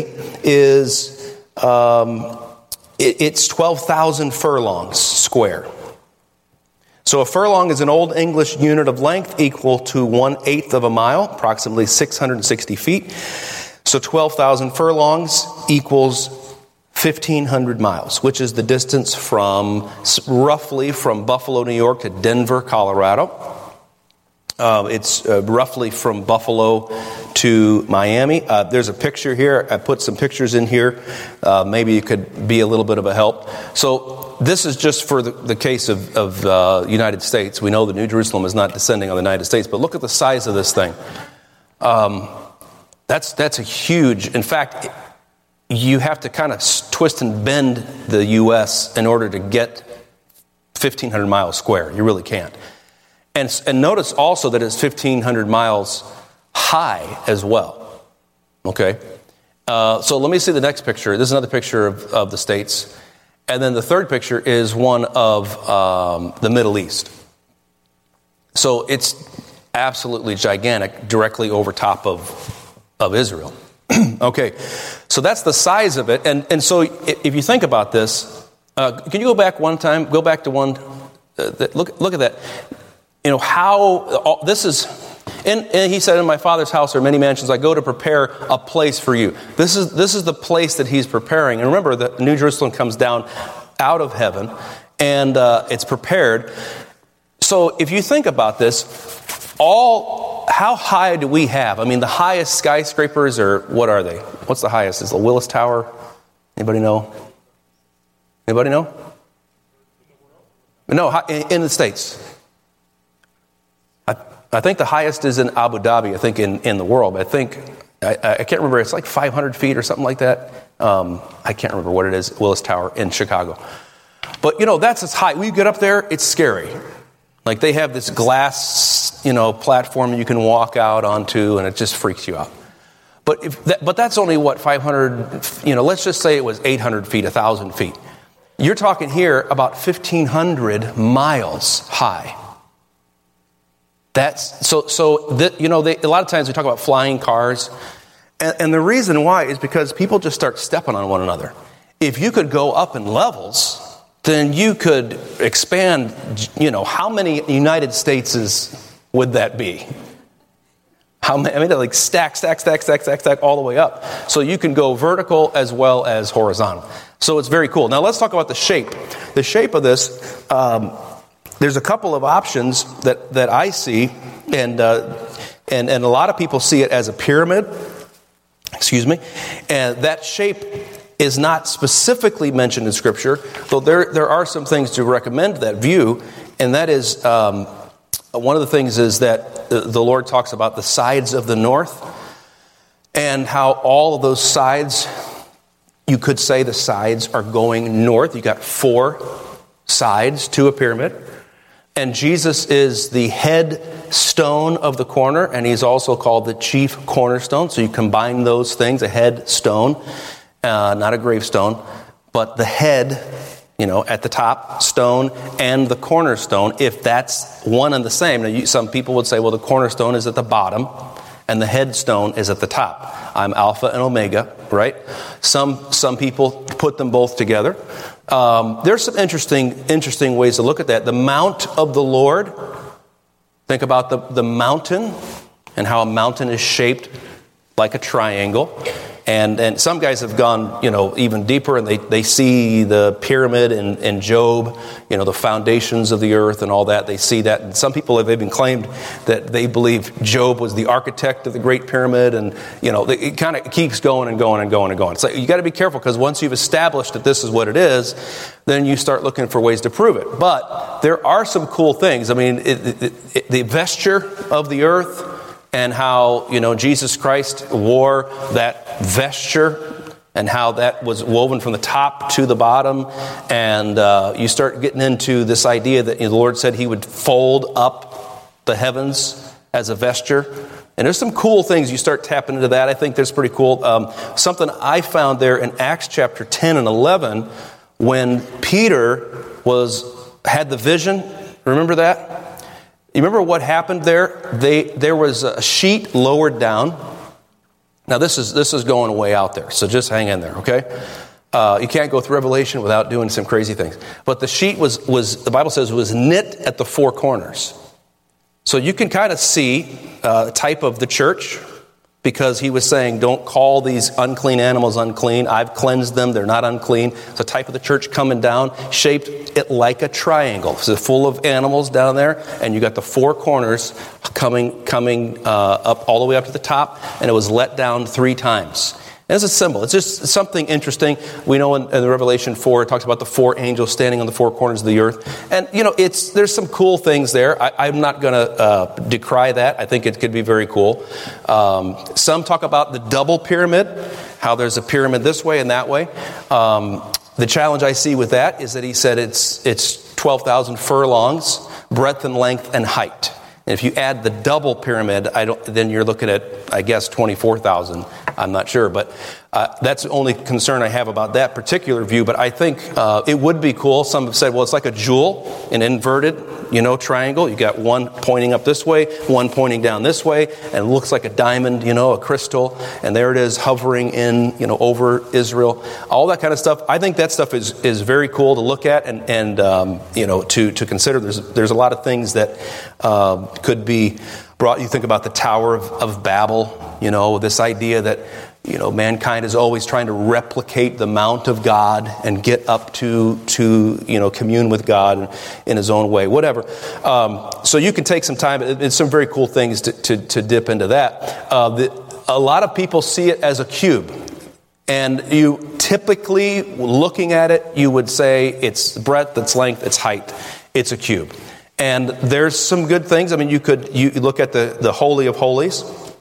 is, um, it, it's twelve thousand furlongs square. So a furlong is an Old English unit of length equal to one-eighth of a mile, approximately six hundred sixty feet. So twelve thousand furlongs equals fifteen hundred miles, which is the distance from roughly from Buffalo, New York to Denver, Colorado. Uh, it's uh, roughly from Buffalo to Miami. Uh, there's a picture here. I put some pictures in here. Uh, maybe it could be a little bit of a help. So this is just for the, the case of, of uh, United States. We know the New Jerusalem is not descending on the United States, but look at the size of this thing. Um, that's that's a huge. In fact, you have to kind of twist and bend the U S in order to get fifteen hundred miles square. You really can't. And, and notice also that it's fifteen hundred miles high as well. Okay? Uh, so let me see the next picture. This is another picture of, of the States. And then the third picture is one of um, the Middle East. So it's absolutely gigantic, directly over top of, of Israel. Okay, so that's the size of it. And and so if you think about this, uh, can you go back one time? Go back to one. Uh, that, look look at that. You know how all, this is. And, and he said, "In my Father's house are many mansions. I go to prepare a place for you." This is this is the place that he's preparing. And remember, the New Jerusalem comes down out of heaven, and uh, it's prepared. So if you think about this, all how high do we have? I mean, the highest skyscrapers are, what are they? What's the highest? Is the Willis Tower? Anybody know? Anybody know? No, in the States. I, I think the highest is in Abu Dhabi, I think in, in the world. I think, I, I can't remember, it's like five hundred feet or something like that. Um, I can't remember what it is, Willis Tower in Chicago. But, you know, that's as high. When you get up there, it's scary. Like they have this glass, you know, platform you can walk out onto, and it just freaks you out. But if that, but that's only what five hundred. You know, let's just say it was eight hundred feet, a thousand feet. You're talking here about fifteen hundred miles high. That's so. So that, you know, they, a lot of times we talk about flying cars, and, and the reason why is because people just start stepping on one another. If you could go up in levels, then you could expand, you know, how many United States would that be? How many, I mean, like stack, stack, stack, stack, stack, stack, all the way up. So you can go vertical as well as horizontal. So it's very cool. Now let's talk about the shape. The shape of this, um, there's a couple of options that, that I see, and, uh, and, and a lot of people see it as a pyramid, excuse me, and that shape is not specifically mentioned in Scripture, though there there are some things to recommend that view, and that is, um, one of the things is that the, the Lord talks about the sides of the north, and how all of those sides, you could say the sides are going north. You got four sides to a pyramid, and Jesus is the head stone of the corner, and he's also called the chief cornerstone, so you combine those things, a head stone, Uh, not a gravestone, but the head, you know, at the top, stone, and the cornerstone, if that's one and the same. Now, you, some people would say, well, the cornerstone is at the bottom, and the headstone is at the top. I'm Alpha and Omega, right? Some some people put them both together. Um, there's some interesting interesting ways to look at that. The Mount of the Lord. Think about the, the mountain, and how a mountain is shaped like a triangle. And and some guys have gone, you know, even deeper, and they, they see the pyramid in, in Job, you know, the foundations of the earth and all that. They see that. And some people have even claimed that they believe Job was the architect of the Great Pyramid. And, you know, it kind of keeps going and going and going and going. So you got to be careful, because once you've established that this is what it is, then you start looking for ways to prove it. But there are some cool things. I mean, it, it, it, the vesture of the earth, and how, you know, Jesus Christ wore that vesture, and how that was woven from the top to the bottom. And uh, you start getting into this idea that, you know, the Lord said he would fold up the heavens as a vesture. And there's some cool things. You start tapping into that. I think that's pretty cool. Um, something I found there in Acts chapter ten and eleven, when Peter was had the vision. Remember that? You remember what happened there? They there was a sheet lowered down. Now this is this is going way out there, so just hang in there, okay? Uh, you can't go through Revelation without doing some crazy things. But the sheet was was the Bible says was knit at the four corners, so you can kind of see uh, a type of the church, because he was saying, don't call these unclean animals unclean. I've cleansed them. They're not unclean. It's a type of the church coming down, shaped it like a triangle. So full of animals down there, and you got the four corners coming coming uh, up all the way up to the top, and it was let down three times. As a symbol. It's just something interesting. We know in, in the Revelation four, it talks about the four angels standing on the four corners of the earth. And, you know, it's there's some cool things there. I, I'm not going to uh, decry that. I think it could be very cool. Um, some talk about the double pyramid, how there's a pyramid this way and that way. Um, the challenge I see with that is that he said it's it's twelve thousand furlongs, breadth and length and height. And if you add the double pyramid, I don't, then you're looking at, I guess, twenty-four thousand. I'm not sure, but uh, that's the only concern I have about that particular view. But I think uh, it would be cool. Some have said, well, it's like a jewel, an inverted, you know, triangle. You got one pointing up this way, one pointing down this way, and it looks like a diamond, you know, a crystal. And there it is hovering in, you know, over Israel. All that kind of stuff. I think that stuff is is very cool to look at and, and um, you know, to, to consider. There's, there's a lot of things that uh, could be brought. You think about the Tower of, of Babel, you know, this idea that, you know, mankind is always trying to replicate the Mount of God and get up to, to you know, commune with God in his own way, whatever. Um, so you can take some time. It's some very cool things to, to, to dip into that. Uh, the, a lot of people see it as a cube. And you typically, looking at it, you would say it's breadth, it's length, it's height. It's a cube. And there's some good things. I mean, you could you look at the, the Holy of Holies.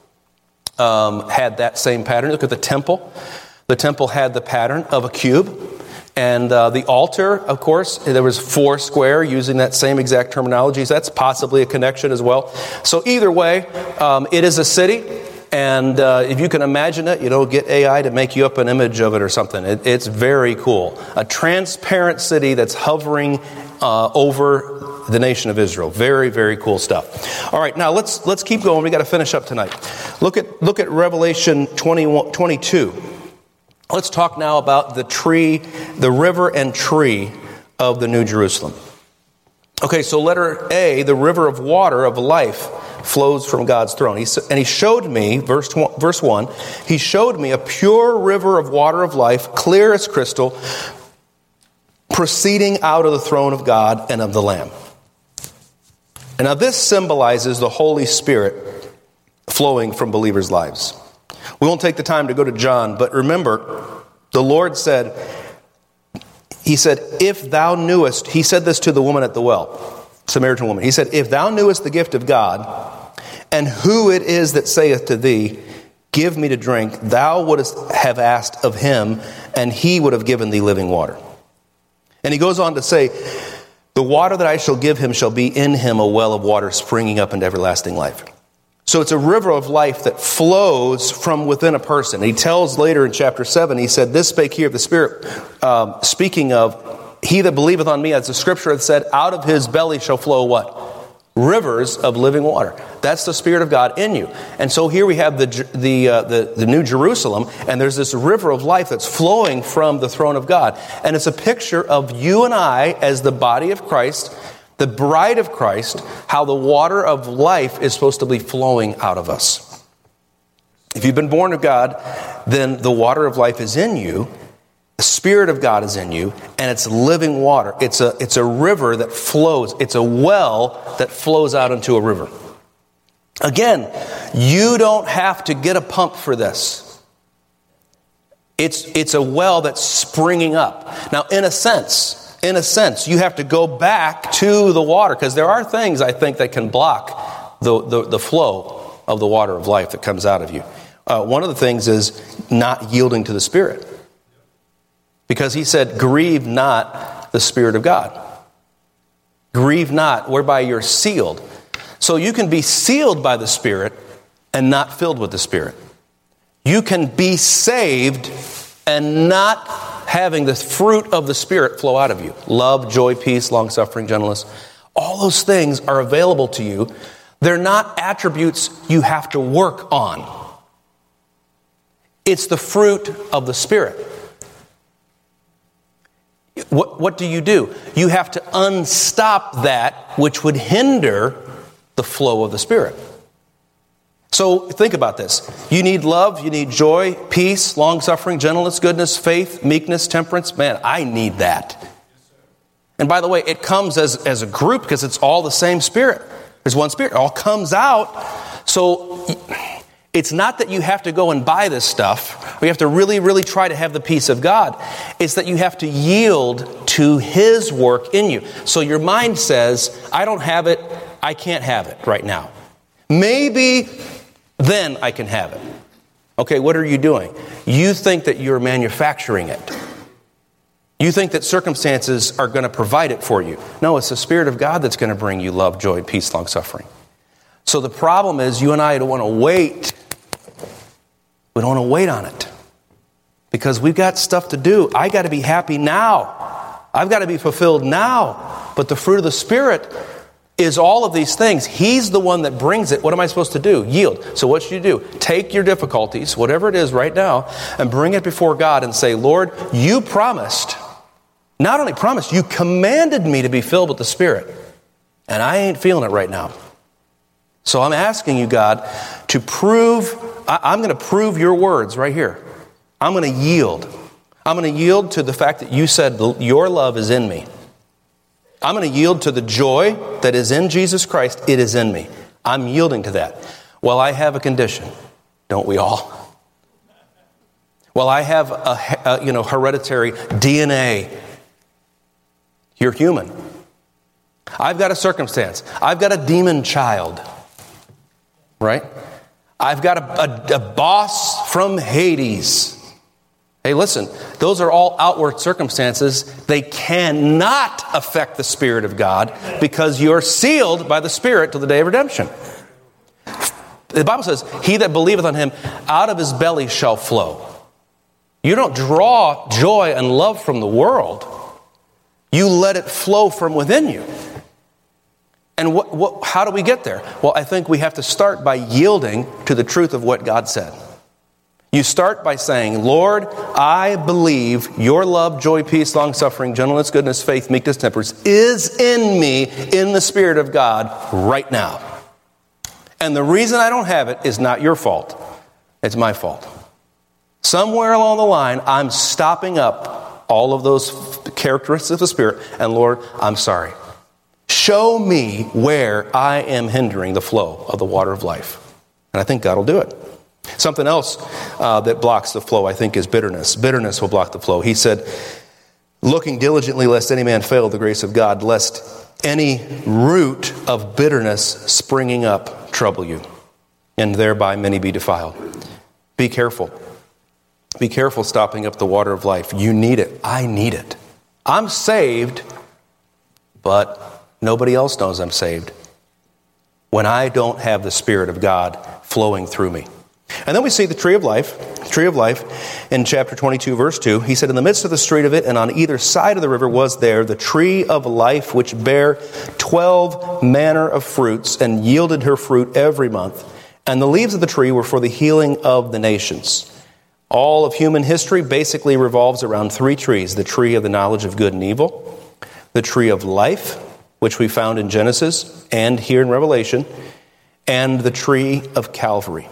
Um, had that same pattern. Look at the temple. The temple had the pattern of a cube. And uh, the altar, of course, there was four square, using that same exact terminology. So that's possibly a connection as well. So either way, um, it is a city. And uh, if you can imagine it, you know, get A I to make you up an image of it or something. It, it's very cool. A transparent city that's hovering uh, over the nation of Israel. Very, very cool stuff. All right, now let's let's keep going. We got to finish up tonight. Look at look at Revelation twenty-one, twenty-two. Let's talk now about the tree, the river and tree of the New Jerusalem. Okay, so letter A, the river of water of life flows from God's throne. He, and he showed me, verse verse one, he showed me a pure river of water of life, clear as crystal, proceeding out of the throne of God and of the Lamb. And now this symbolizes the Holy Spirit flowing from believers' lives. We won't take the time to go to John, but remember, the Lord said, he said, if thou knewest, he said this to the woman at the well, Samaritan woman. He said, if thou knewest the gift of God, and who it is that saith to thee, give me to drink, thou wouldst have asked of him, and he would have given thee living water. And he goes on to say, the water that I shall give him shall be in him a well of water springing up into everlasting life. So it's a river of life that flows from within a person. He tells later in chapter seven, he said, this spake he of the Spirit, um, speaking of, he that believeth on me, as the scripture hath said, out of his belly shall flow what? Rivers of living water. That's the Spirit of God in you. And so here we have the the, uh, the the New Jerusalem, and there's this river of life that's flowing from the throne of God. And it's a picture of you and I as the body of Christ, the bride of Christ, how the water of life is supposed to be flowing out of us. If you've been born of God, then the water of life is in you. The Spirit of God is in you, and it's living water. It's a, it's a river that flows. It's a well that flows out into a river. Again, you don't have to get a pump for this. It's, it's a well that's springing up. Now, in a sense, in a sense, you have to go back to the water, because there are things, I think, that can block the, the, the flow of the water of life that comes out of you. Uh, one of the things is not yielding to the Spirit. Because he said, grieve not the Spirit of God. Grieve not, whereby you're sealed. So you can be sealed by the Spirit and not filled with the Spirit. You can be saved and not having the fruit of the Spirit flow out of you. Love, joy, peace, long-suffering, gentleness. All those things are available to you. They're not attributes you have to work on. It's the fruit of the Spirit. What, what do you do? You have to unstop that which would hinder the flow of the Spirit. So think about this. You need love, you need joy, peace, long-suffering, gentleness, goodness, faith, meekness, temperance. Man, I need that. And by the way, it comes as, as a group because it's all the same Spirit. There's one Spirit. It all comes out. So it's not that you have to go and buy this stuff. We have to really, really try to have the peace of God. It's that you have to yield to His work in you. So your mind says, I don't have it, I can't have it right now. Maybe then I can have it. Okay, what are you doing? You think that you're manufacturing it. You think that circumstances are going to provide it for you. No, it's the Spirit of God that's going to bring you love, joy, peace, long suffering. So the problem is you and I don't want to wait. We don't want to wait on it. Because we've got stuff to do. I got to be happy now. I've got to be fulfilled now. But the fruit of the Spirit is all of these things. He's the one that brings it. What am I supposed to do? Yield. So what should you do? Take your difficulties, whatever it is right now, and bring it before God and say, Lord, you promised, not only promised, you commanded me to be filled with the Spirit. And I ain't feeling it right now. So I'm asking you, God, to prove, I, I'm going to prove your words right here. I'm going to yield. I'm going to yield to the fact that you said your love is in me. I'm going to yield to the joy that is in Jesus Christ. It is in me. I'm yielding to that. Well, I have a condition. Don't we all? Well, I have a, a you know hereditary D N A. You're human. I've got a circumstance. I've got a demon child. Right? I've got a, a, a boss from Hades. Hey, listen, those are all outward circumstances. They cannot affect the Spirit of God because you're sealed by the Spirit till the day of redemption. The Bible says, he that believeth on him, out of his belly shall flow. You don't draw joy and love from the world. You let it flow from within you. And what, what, how do we get there? Well, I think we have to start by yielding to the truth of what God said. You start by saying, Lord, I believe your love, joy, peace, long-suffering, gentleness, goodness, faith, meekness, temperance is in me in the Spirit of God right now. And the reason I don't have it is not your fault. It's my fault. Somewhere along the line, I'm stopping up all of those characteristics of the Spirit. And Lord, I'm sorry. Show me where I am hindering the flow of the water of life. And I think God will do it. Something else uh, that blocks the flow, I think, is bitterness. Bitterness will block the flow. He said, looking diligently lest any man fail the grace of God, lest any root of bitterness springing up trouble you, and thereby many be defiled. Be careful. Be careful stopping up the water of life. You need it. I need it. I'm saved, but nobody else knows I'm saved when I don't have the Spirit of God flowing through me. And then we see the tree of life, the tree of life in chapter twenty-two, verse two. He said, in the midst of the street of it and on either side of the river was there the tree of life, which bare twelve manner of fruits and yielded her fruit every month. And the leaves of the tree were for the healing of the nations. All of human history basically revolves around three trees. The tree of the knowledge of good and evil, the tree of life, which we found in Genesis and here in Revelation, and the tree of Calvary.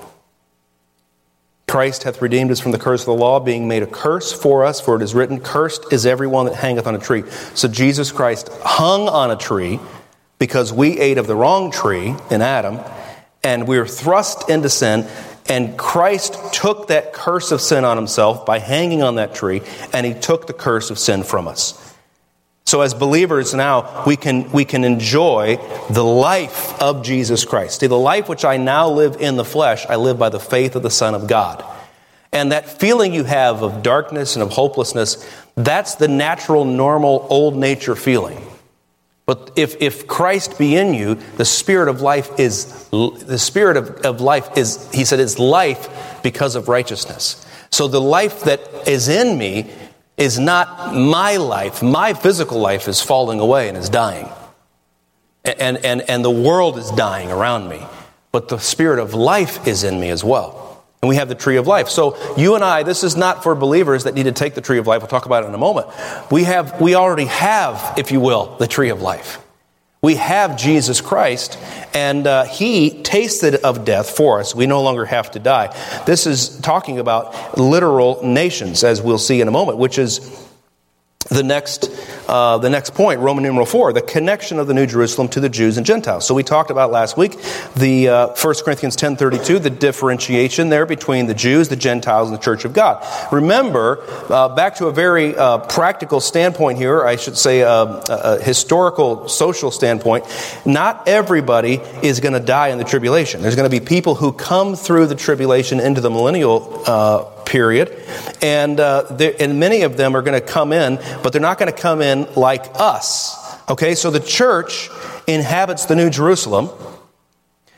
Christ hath redeemed us from the curse of the law, being made a curse for us, for it is written, cursed is everyone that hangeth on a tree. So Jesus Christ hung on a tree because we ate of the wrong tree in Adam, and we were thrust into sin, and Christ took that curse of sin on himself by hanging on that tree, and he took the curse of sin from us. So as believers now, we can we can enjoy the life of Jesus Christ. See, the life which I now live in the flesh, I live by the faith of the Son of God. And that feeling you have of darkness and of hopelessness, that's the natural, normal, old nature feeling. But if, if Christ be in you, the Spirit of life is, the Spirit of, of life is, he said, is life because of righteousness. So the life that is in me is not my life. My physical life is falling away and is dying. And, and, and the world is dying around me. But the Spirit of life is in me as well. And we have the tree of life. So you and I, this is not for believers that need to take the tree of life. We'll talk about it in a moment. We have, we already have, if you will, the tree of life. We have Jesus Christ, and uh, he tasted of death for us. We no longer have to die. This is talking about literal nations, as we'll see in a moment, which is the next uh, the next point, Roman numeral four, the connection of the New Jerusalem to the Jews and Gentiles. So we talked about last week the uh, First Corinthians ten thirty-two, the differentiation there between the Jews, the Gentiles, and the Church of God. Remember, uh, back to a very uh, practical standpoint here, I should say a, a historical, social standpoint, not everybody is going to die in the tribulation. There's going to be people who come through the tribulation into the millennial uh period, and uh, and many of them are going to come in, but they're not going to come in like us. Okay, so the church inhabits the New Jerusalem,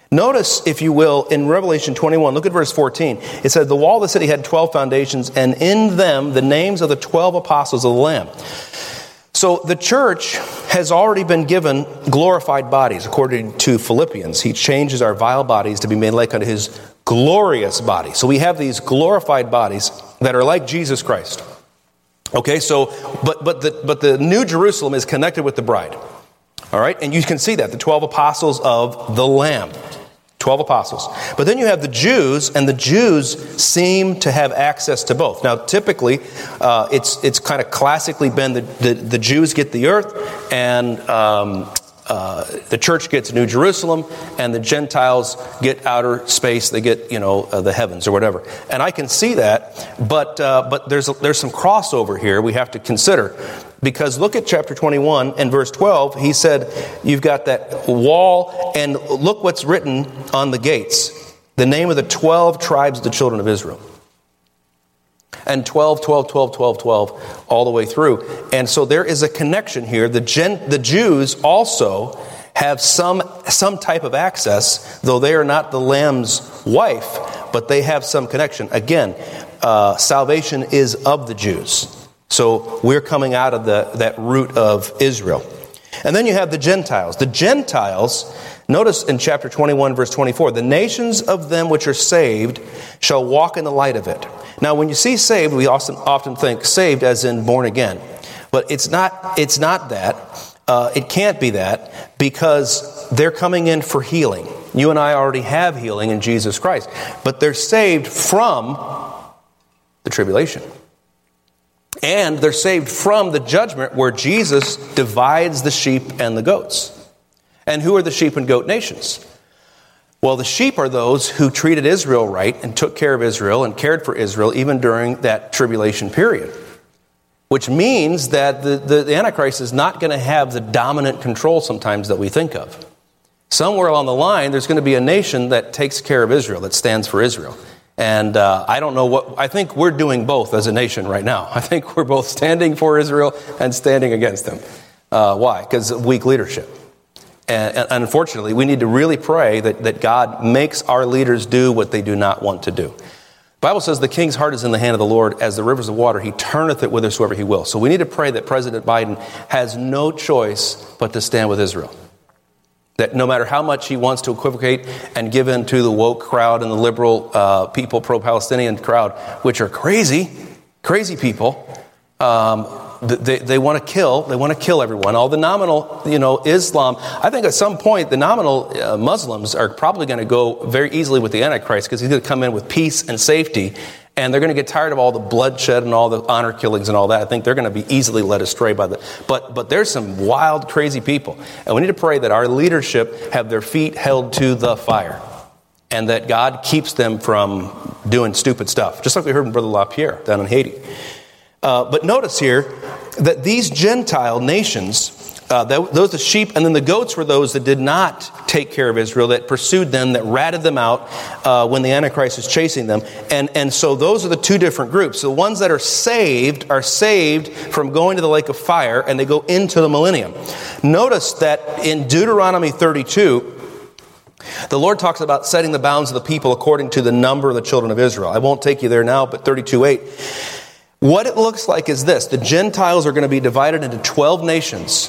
Notice, if you will, in Revelation twenty-one, look at verse fourteen. It said, the wall of the city had twelve foundations, and in them the names of the twelve apostles of the Lamb. So the church has already been given glorified bodies, according to Philippians. He changes our vile bodies to be made like unto his glorious body. So we have these glorified bodies that are like Jesus Christ. Okay, so, but but the but the New Jerusalem is connected with the bride. All right, and you can see that, the twelve apostles of the Lamb. twelve apostles. But then you have the Jews, and the Jews seem to have access to both. Now, typically, uh, it's it's kind of classically been the, the, the Jews get the earth, and um, uh, the church gets New Jerusalem, and the Gentiles get outer space. They get, you know, uh, the heavens or whatever. And I can see that, but uh, but there's a, there's some crossover here we have to consider. Because look at chapter twenty-one and verse twelve. He said, you've got that wall, and look what's written on the gates. The name of the twelve tribes of the children of Israel. And twelve, twelve, twelve, twelve, twelve, all the way through. And so there is a connection here. The Gen, the Jews also have some, some type of access, though they are not the Lamb's wife, but they have some connection. Again, uh, salvation is of the Jews. So we're coming out of the, that root of Israel. And then you have the Gentiles. The Gentiles, notice in chapter twenty-one, verse twenty-four, the nations of them which are saved shall walk in the light of it. Now, when you see saved, we often, often think saved as in born again. But it's not, it's not that. Uh, it can't be that, because they're coming in for healing. You and I already have healing in Jesus Christ. But they're saved from the tribulation. And they're saved from the judgment where Jesus divides the sheep and the goats. And who are the sheep and goat nations? Well, the sheep are those who treated Israel right and took care of Israel and cared for Israel even during that tribulation period. Which means that the, the, the Antichrist is not going to have the dominant control sometimes that we think of. Somewhere along the line, there's going to be a nation that takes care of Israel, that stands for Israel. And uh, I don't know what, I think we're doing both as a nation right now. I think we're both standing for Israel and standing against them. Uh, why? Because of weak leadership. And, and unfortunately, we need to really pray that, that God makes our leaders do what they do not want to do. The Bible says the king's heart is in the hand of the Lord, as the rivers of water, he turneth it whithersoever he will. So we need to pray that President Biden has no choice but to stand with Israel. That no matter how much he wants to equivocate and give in to the woke crowd and the liberal uh, people, pro-Palestinian crowd, which are crazy, crazy people, um, they, they want to kill, they want to kill everyone. All the nominal, you know, Islam, I think at some point the nominal uh, Muslims are probably going to go very easily with the Antichrist, because he's going to come in with peace and safety, and they're going to get tired of all the bloodshed and all the honor killings and all that. I think they're going to be easily led astray by the... But but there's some wild, crazy people. And we need to pray that our leadership have their feet held to the fire. And that God keeps them from doing stupid stuff. Just like we heard from Brother LaPierre down in Haiti. Uh, but notice here that these Gentile nations... Uh, that, those the sheep, and then the goats were those that did not take care of Israel, that pursued them, that ratted them out uh, when the Antichrist is chasing them. And, and so those are the two different groups. The ones that are saved are saved from going to the lake of fire, and they go into the millennium. Notice that in Deuteronomy thirty-two, the Lord talks about setting the bounds of the people according to the number of the children of Israel. I won't take you there now, but thirty-two eight. What it looks like is this. The Gentiles are going to be divided into twelve nations.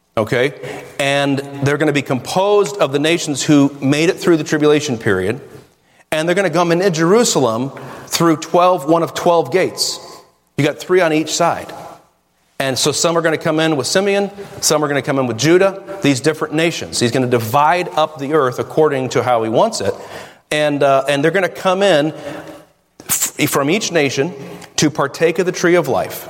Okay, and they're going to be composed of the nations who made it through the tribulation period, and they're going to come into Jerusalem through twelve, one of twelve gates. You got three on each side. And so some are going to come in with Simeon, some are going to come in with Judah, these different nations. He's going to divide up the earth according to how he wants it, and uh, and they're going to come in f- from each nation to partake of the tree of life.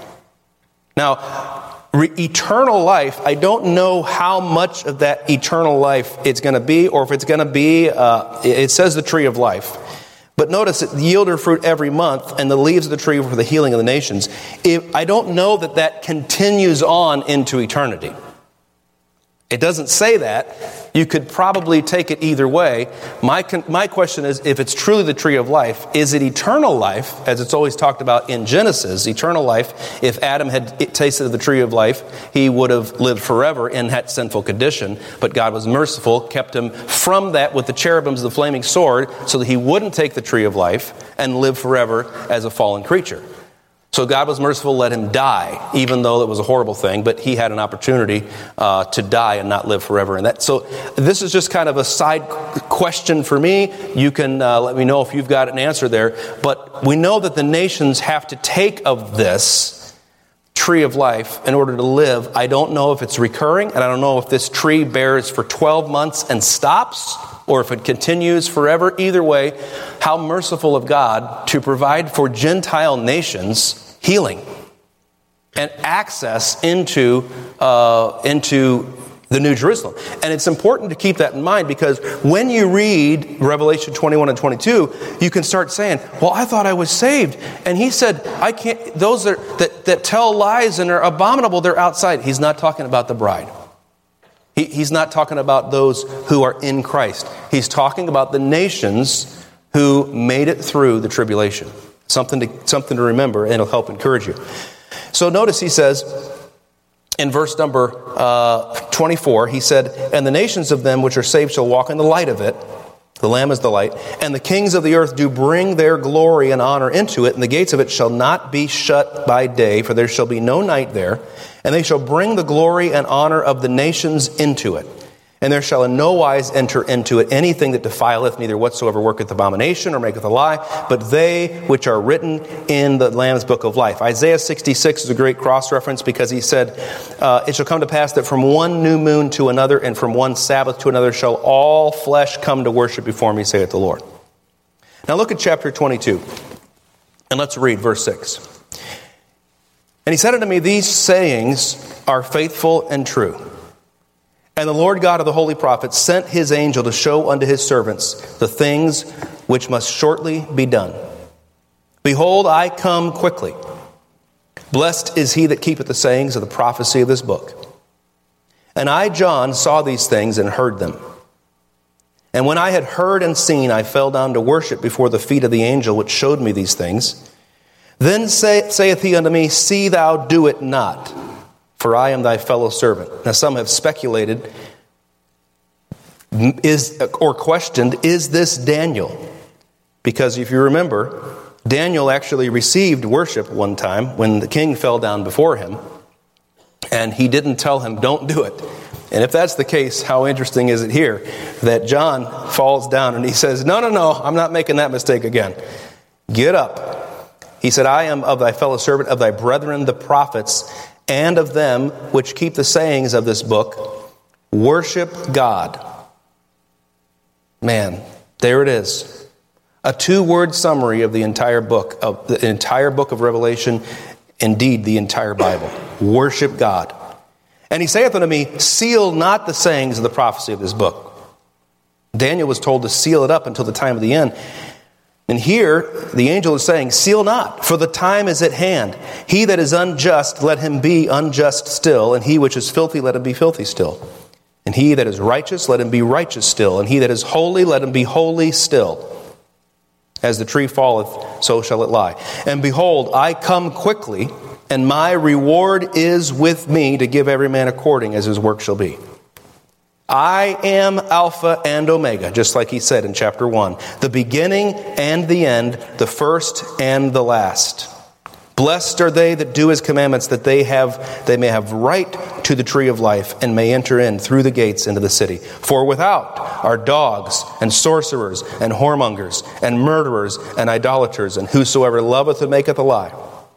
Now, Re- eternal life, I don't know how much of that eternal life it's going to be, or if it's going to be, uh, it says the tree of life. But notice it yield her fruit every month, and the leaves of the tree for the healing of the nations. If, I don't know that that continues on into eternity. It doesn't say that. You could probably take it either way. My con- my question is, if it's truly the tree of life, is it eternal life, as it's always talked about in Genesis, eternal life? If Adam had tasted of the tree of life, he would have lived forever in that sinful condition. But God was merciful, kept him from that with the cherubims of the flaming sword, so that he wouldn't take the tree of life and live forever as a fallen creature. So God was merciful, let him die, even though it was a horrible thing, but he had an opportunity uh, to die and not live forever. And that, so this is just kind of a side question for me. You can uh, let me know if you've got an answer there. But we know that the nations have to take of this tree of life in order to live. I don't know if it's recurring, and I don't know if this tree bears for twelve months and stops, or if it continues forever. Either way, how merciful of God to provide for Gentile nations healing and access into uh, into the New Jerusalem. And it's important to keep that in mind, because when you read Revelation twenty-one and twenty-two, you can start saying, well, I thought I was saved. And he said, I can't, those that, that, that tell lies and are abominable, they're outside. He's not talking about the bride. He, he's not talking about those who are in Christ. He's talking about the nations who made it through the tribulation. Something to, something to remember, and it'll help encourage you. So notice he says, in verse number uh, twenty-four, he said, and the nations of them which are saved shall walk in the light of it. The Lamb is the light. And the kings of the earth do bring their glory and honor into it, and the gates of it shall not be shut by day, for there shall be no night there. And they shall bring the glory and honor of the nations into it. And there shall in no wise enter into it anything that defileth, neither whatsoever worketh abomination or maketh a lie, but they which are written in the Lamb's book of life. Isaiah sixty-six is a great cross-reference, because he said, uh, it shall come to pass that from one new moon to another, and from one Sabbath to another, shall all flesh come to worship before me, saith the Lord. Now look at chapter twenty-two, and let's read verse six. And he said unto me, these sayings are faithful and true. And the Lord God of the holy prophets sent his angel to show unto his servants the things which must shortly be done. Behold, I come quickly. Blessed is he that keepeth the sayings of the prophecy of this book. And I, John, saw these things and heard them. And when I had heard and seen, I fell down to worship before the feet of the angel which showed me these things. Then say, saith he unto me, see thou do it not, for I am thy fellow servant. Now some have speculated is or questioned, is this Daniel? Because if you remember, Daniel actually received worship one time when the king fell down before him, and he didn't tell him, don't do it. And if that's the case, how interesting is it here that John falls down and he says, no, no, no, I'm not making that mistake again. Get up. He said, I am of thy fellow servant, of thy brethren the prophets, and of them which keep the sayings of this book. Worship God. Man, there it is. A two-word summary of the entire book, of the entire book of Revelation, indeed the entire Bible. Worship God. And he saith unto me, seal not the sayings of the prophecy of this book. Daniel was told to seal it up until the time of the end. And here, the angel is saying, seal not, for the time is at hand. He that is unjust, let him be unjust still. And he which is filthy, let him be filthy still. And he that is righteous, let him be righteous still. And he that is holy, let him be holy still. As the tree falleth, so shall it lie. And behold, I come quickly, and my reward is with me to give every man according as his work shall be. I am Alpha and Omega, just like he said in chapter one. The beginning and the end, the first and the last. Blessed are they that do his commandments, that they have they may have right to the tree of life, and may enter in through the gates into the city. For without are dogs, and sorcerers, and whoremongers, and murderers, and idolaters, and whosoever loveth and maketh a lie.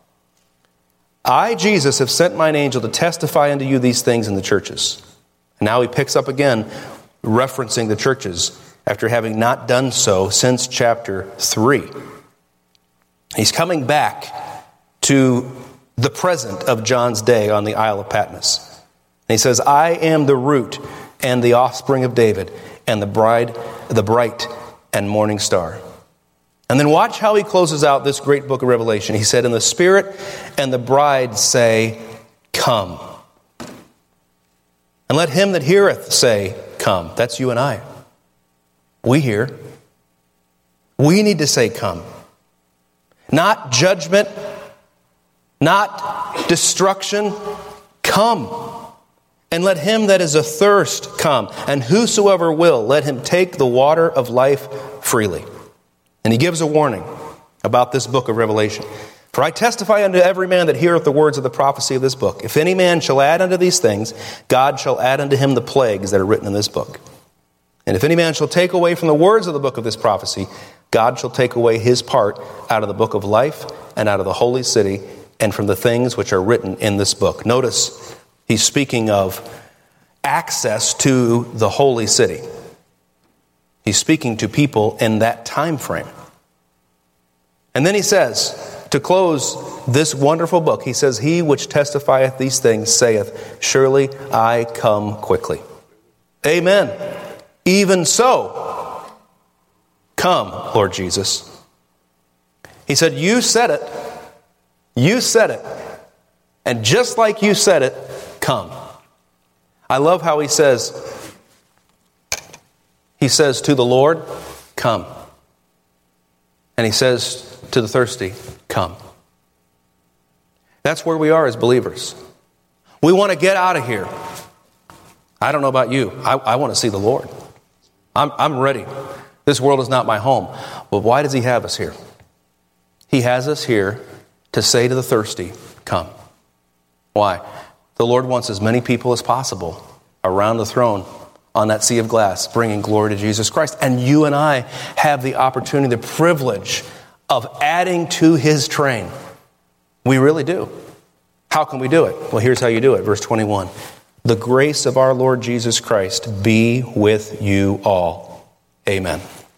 I, Jesus, have sent mine angel to testify unto you these things in the churches. And now he picks up again, referencing the churches, after having not done so since chapter three. He's coming back to the present of John's day on the Isle of Patmos. And he says, I am the root and the offspring of David, and the bride, the bright and morning star. And then watch how he closes out this great book of Revelation. He said, and the Spirit and the bride say, come. And let him that heareth say, come. That's you and I. We hear. We need to say, come. Not judgment, not destruction. Come. And let him that is athirst come. And whosoever will, let him take the water of life freely. And he gives a warning about this book of Revelation. For I testify unto every man that heareth the words of the prophecy of this book. If any man shall add unto these things, God shall add unto him the plagues that are written in this book. And if any man shall take away from the words of the book of this prophecy, God shall take away his part out of the book of life and out of the holy city and from the things which are written in this book. Notice he's speaking of access to the holy city. He's speaking to people in that time frame. And then he says, to close this wonderful book, he says, he which testifieth these things saith, surely I come quickly. Amen. Even so, come, Lord Jesus. He said, you said it. You said it. And just like you said it, come. I love how he says, he says to the Lord, come. And he says to the thirsty, come. That's where we are as believers. We want to get out of here. I don't know about you. I, I want to see the Lord. I'm, I'm ready. This world is not my home. But why does he have us here? He has us here to say to the thirsty, come. Why? The Lord wants as many people as possible around the throne on that sea of glass, bringing glory to Jesus Christ. And you and I have the opportunity, the privilege of adding to his train. We really do. How can we do it? Well, here's how you do it. Verse twenty-one. The grace of our Lord Jesus Christ be with you all. Amen.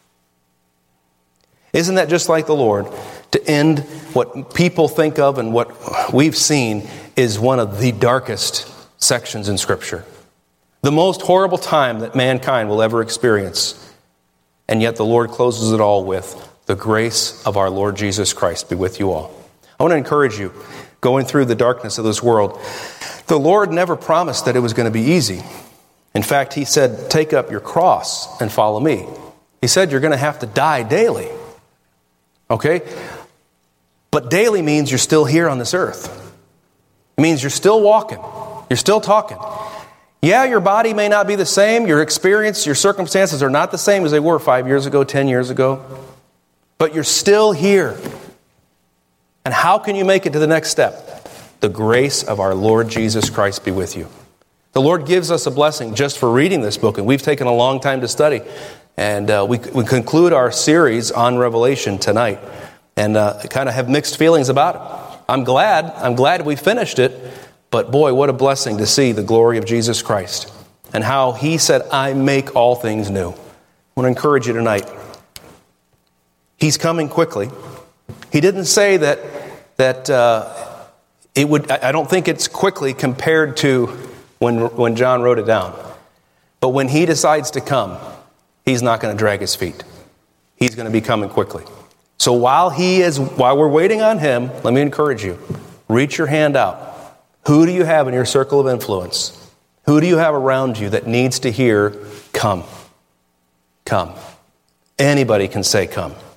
Isn't that just like the Lord? To end what people think of and what we've seen is one of the darkest sections in Scripture. The most horrible time that mankind will ever experience. And yet the Lord closes it all with, the grace of our Lord Jesus Christ be with you all. I want to encourage you, going through the darkness of this world, the Lord never promised that it was going to be easy. In fact, he said, take up your cross and follow me. He said you're going to have to die daily. Okay? But daily means you're still here on this earth. It means you're still walking. You're still talking. Yeah, your body may not be the same. Your experience, your circumstances are not the same as they were five years ago, ten years ago. But you're still here. And how can you make it to the next step? The grace of our Lord Jesus Christ be with you. The Lord gives us a blessing just for reading this book, and we've taken a long time to study. And uh, we, we conclude our series on Revelation tonight, and uh, kind of have mixed feelings about it. I'm glad. I'm glad we finished it. But boy, what a blessing to see the glory of Jesus Christ and how he said, I make all things new. I want to encourage you tonight. He's coming quickly. He didn't say that that uh, it would. I don't think it's quickly compared to when when John wrote it down. But when he decides to come, he's not going to drag his feet. He's going to be coming quickly. So while he is, while we're waiting on him, let me encourage you: reach your hand out. Who do you have in your circle of influence? Who do you have around you that needs to hear, come? Come. Anybody can say come.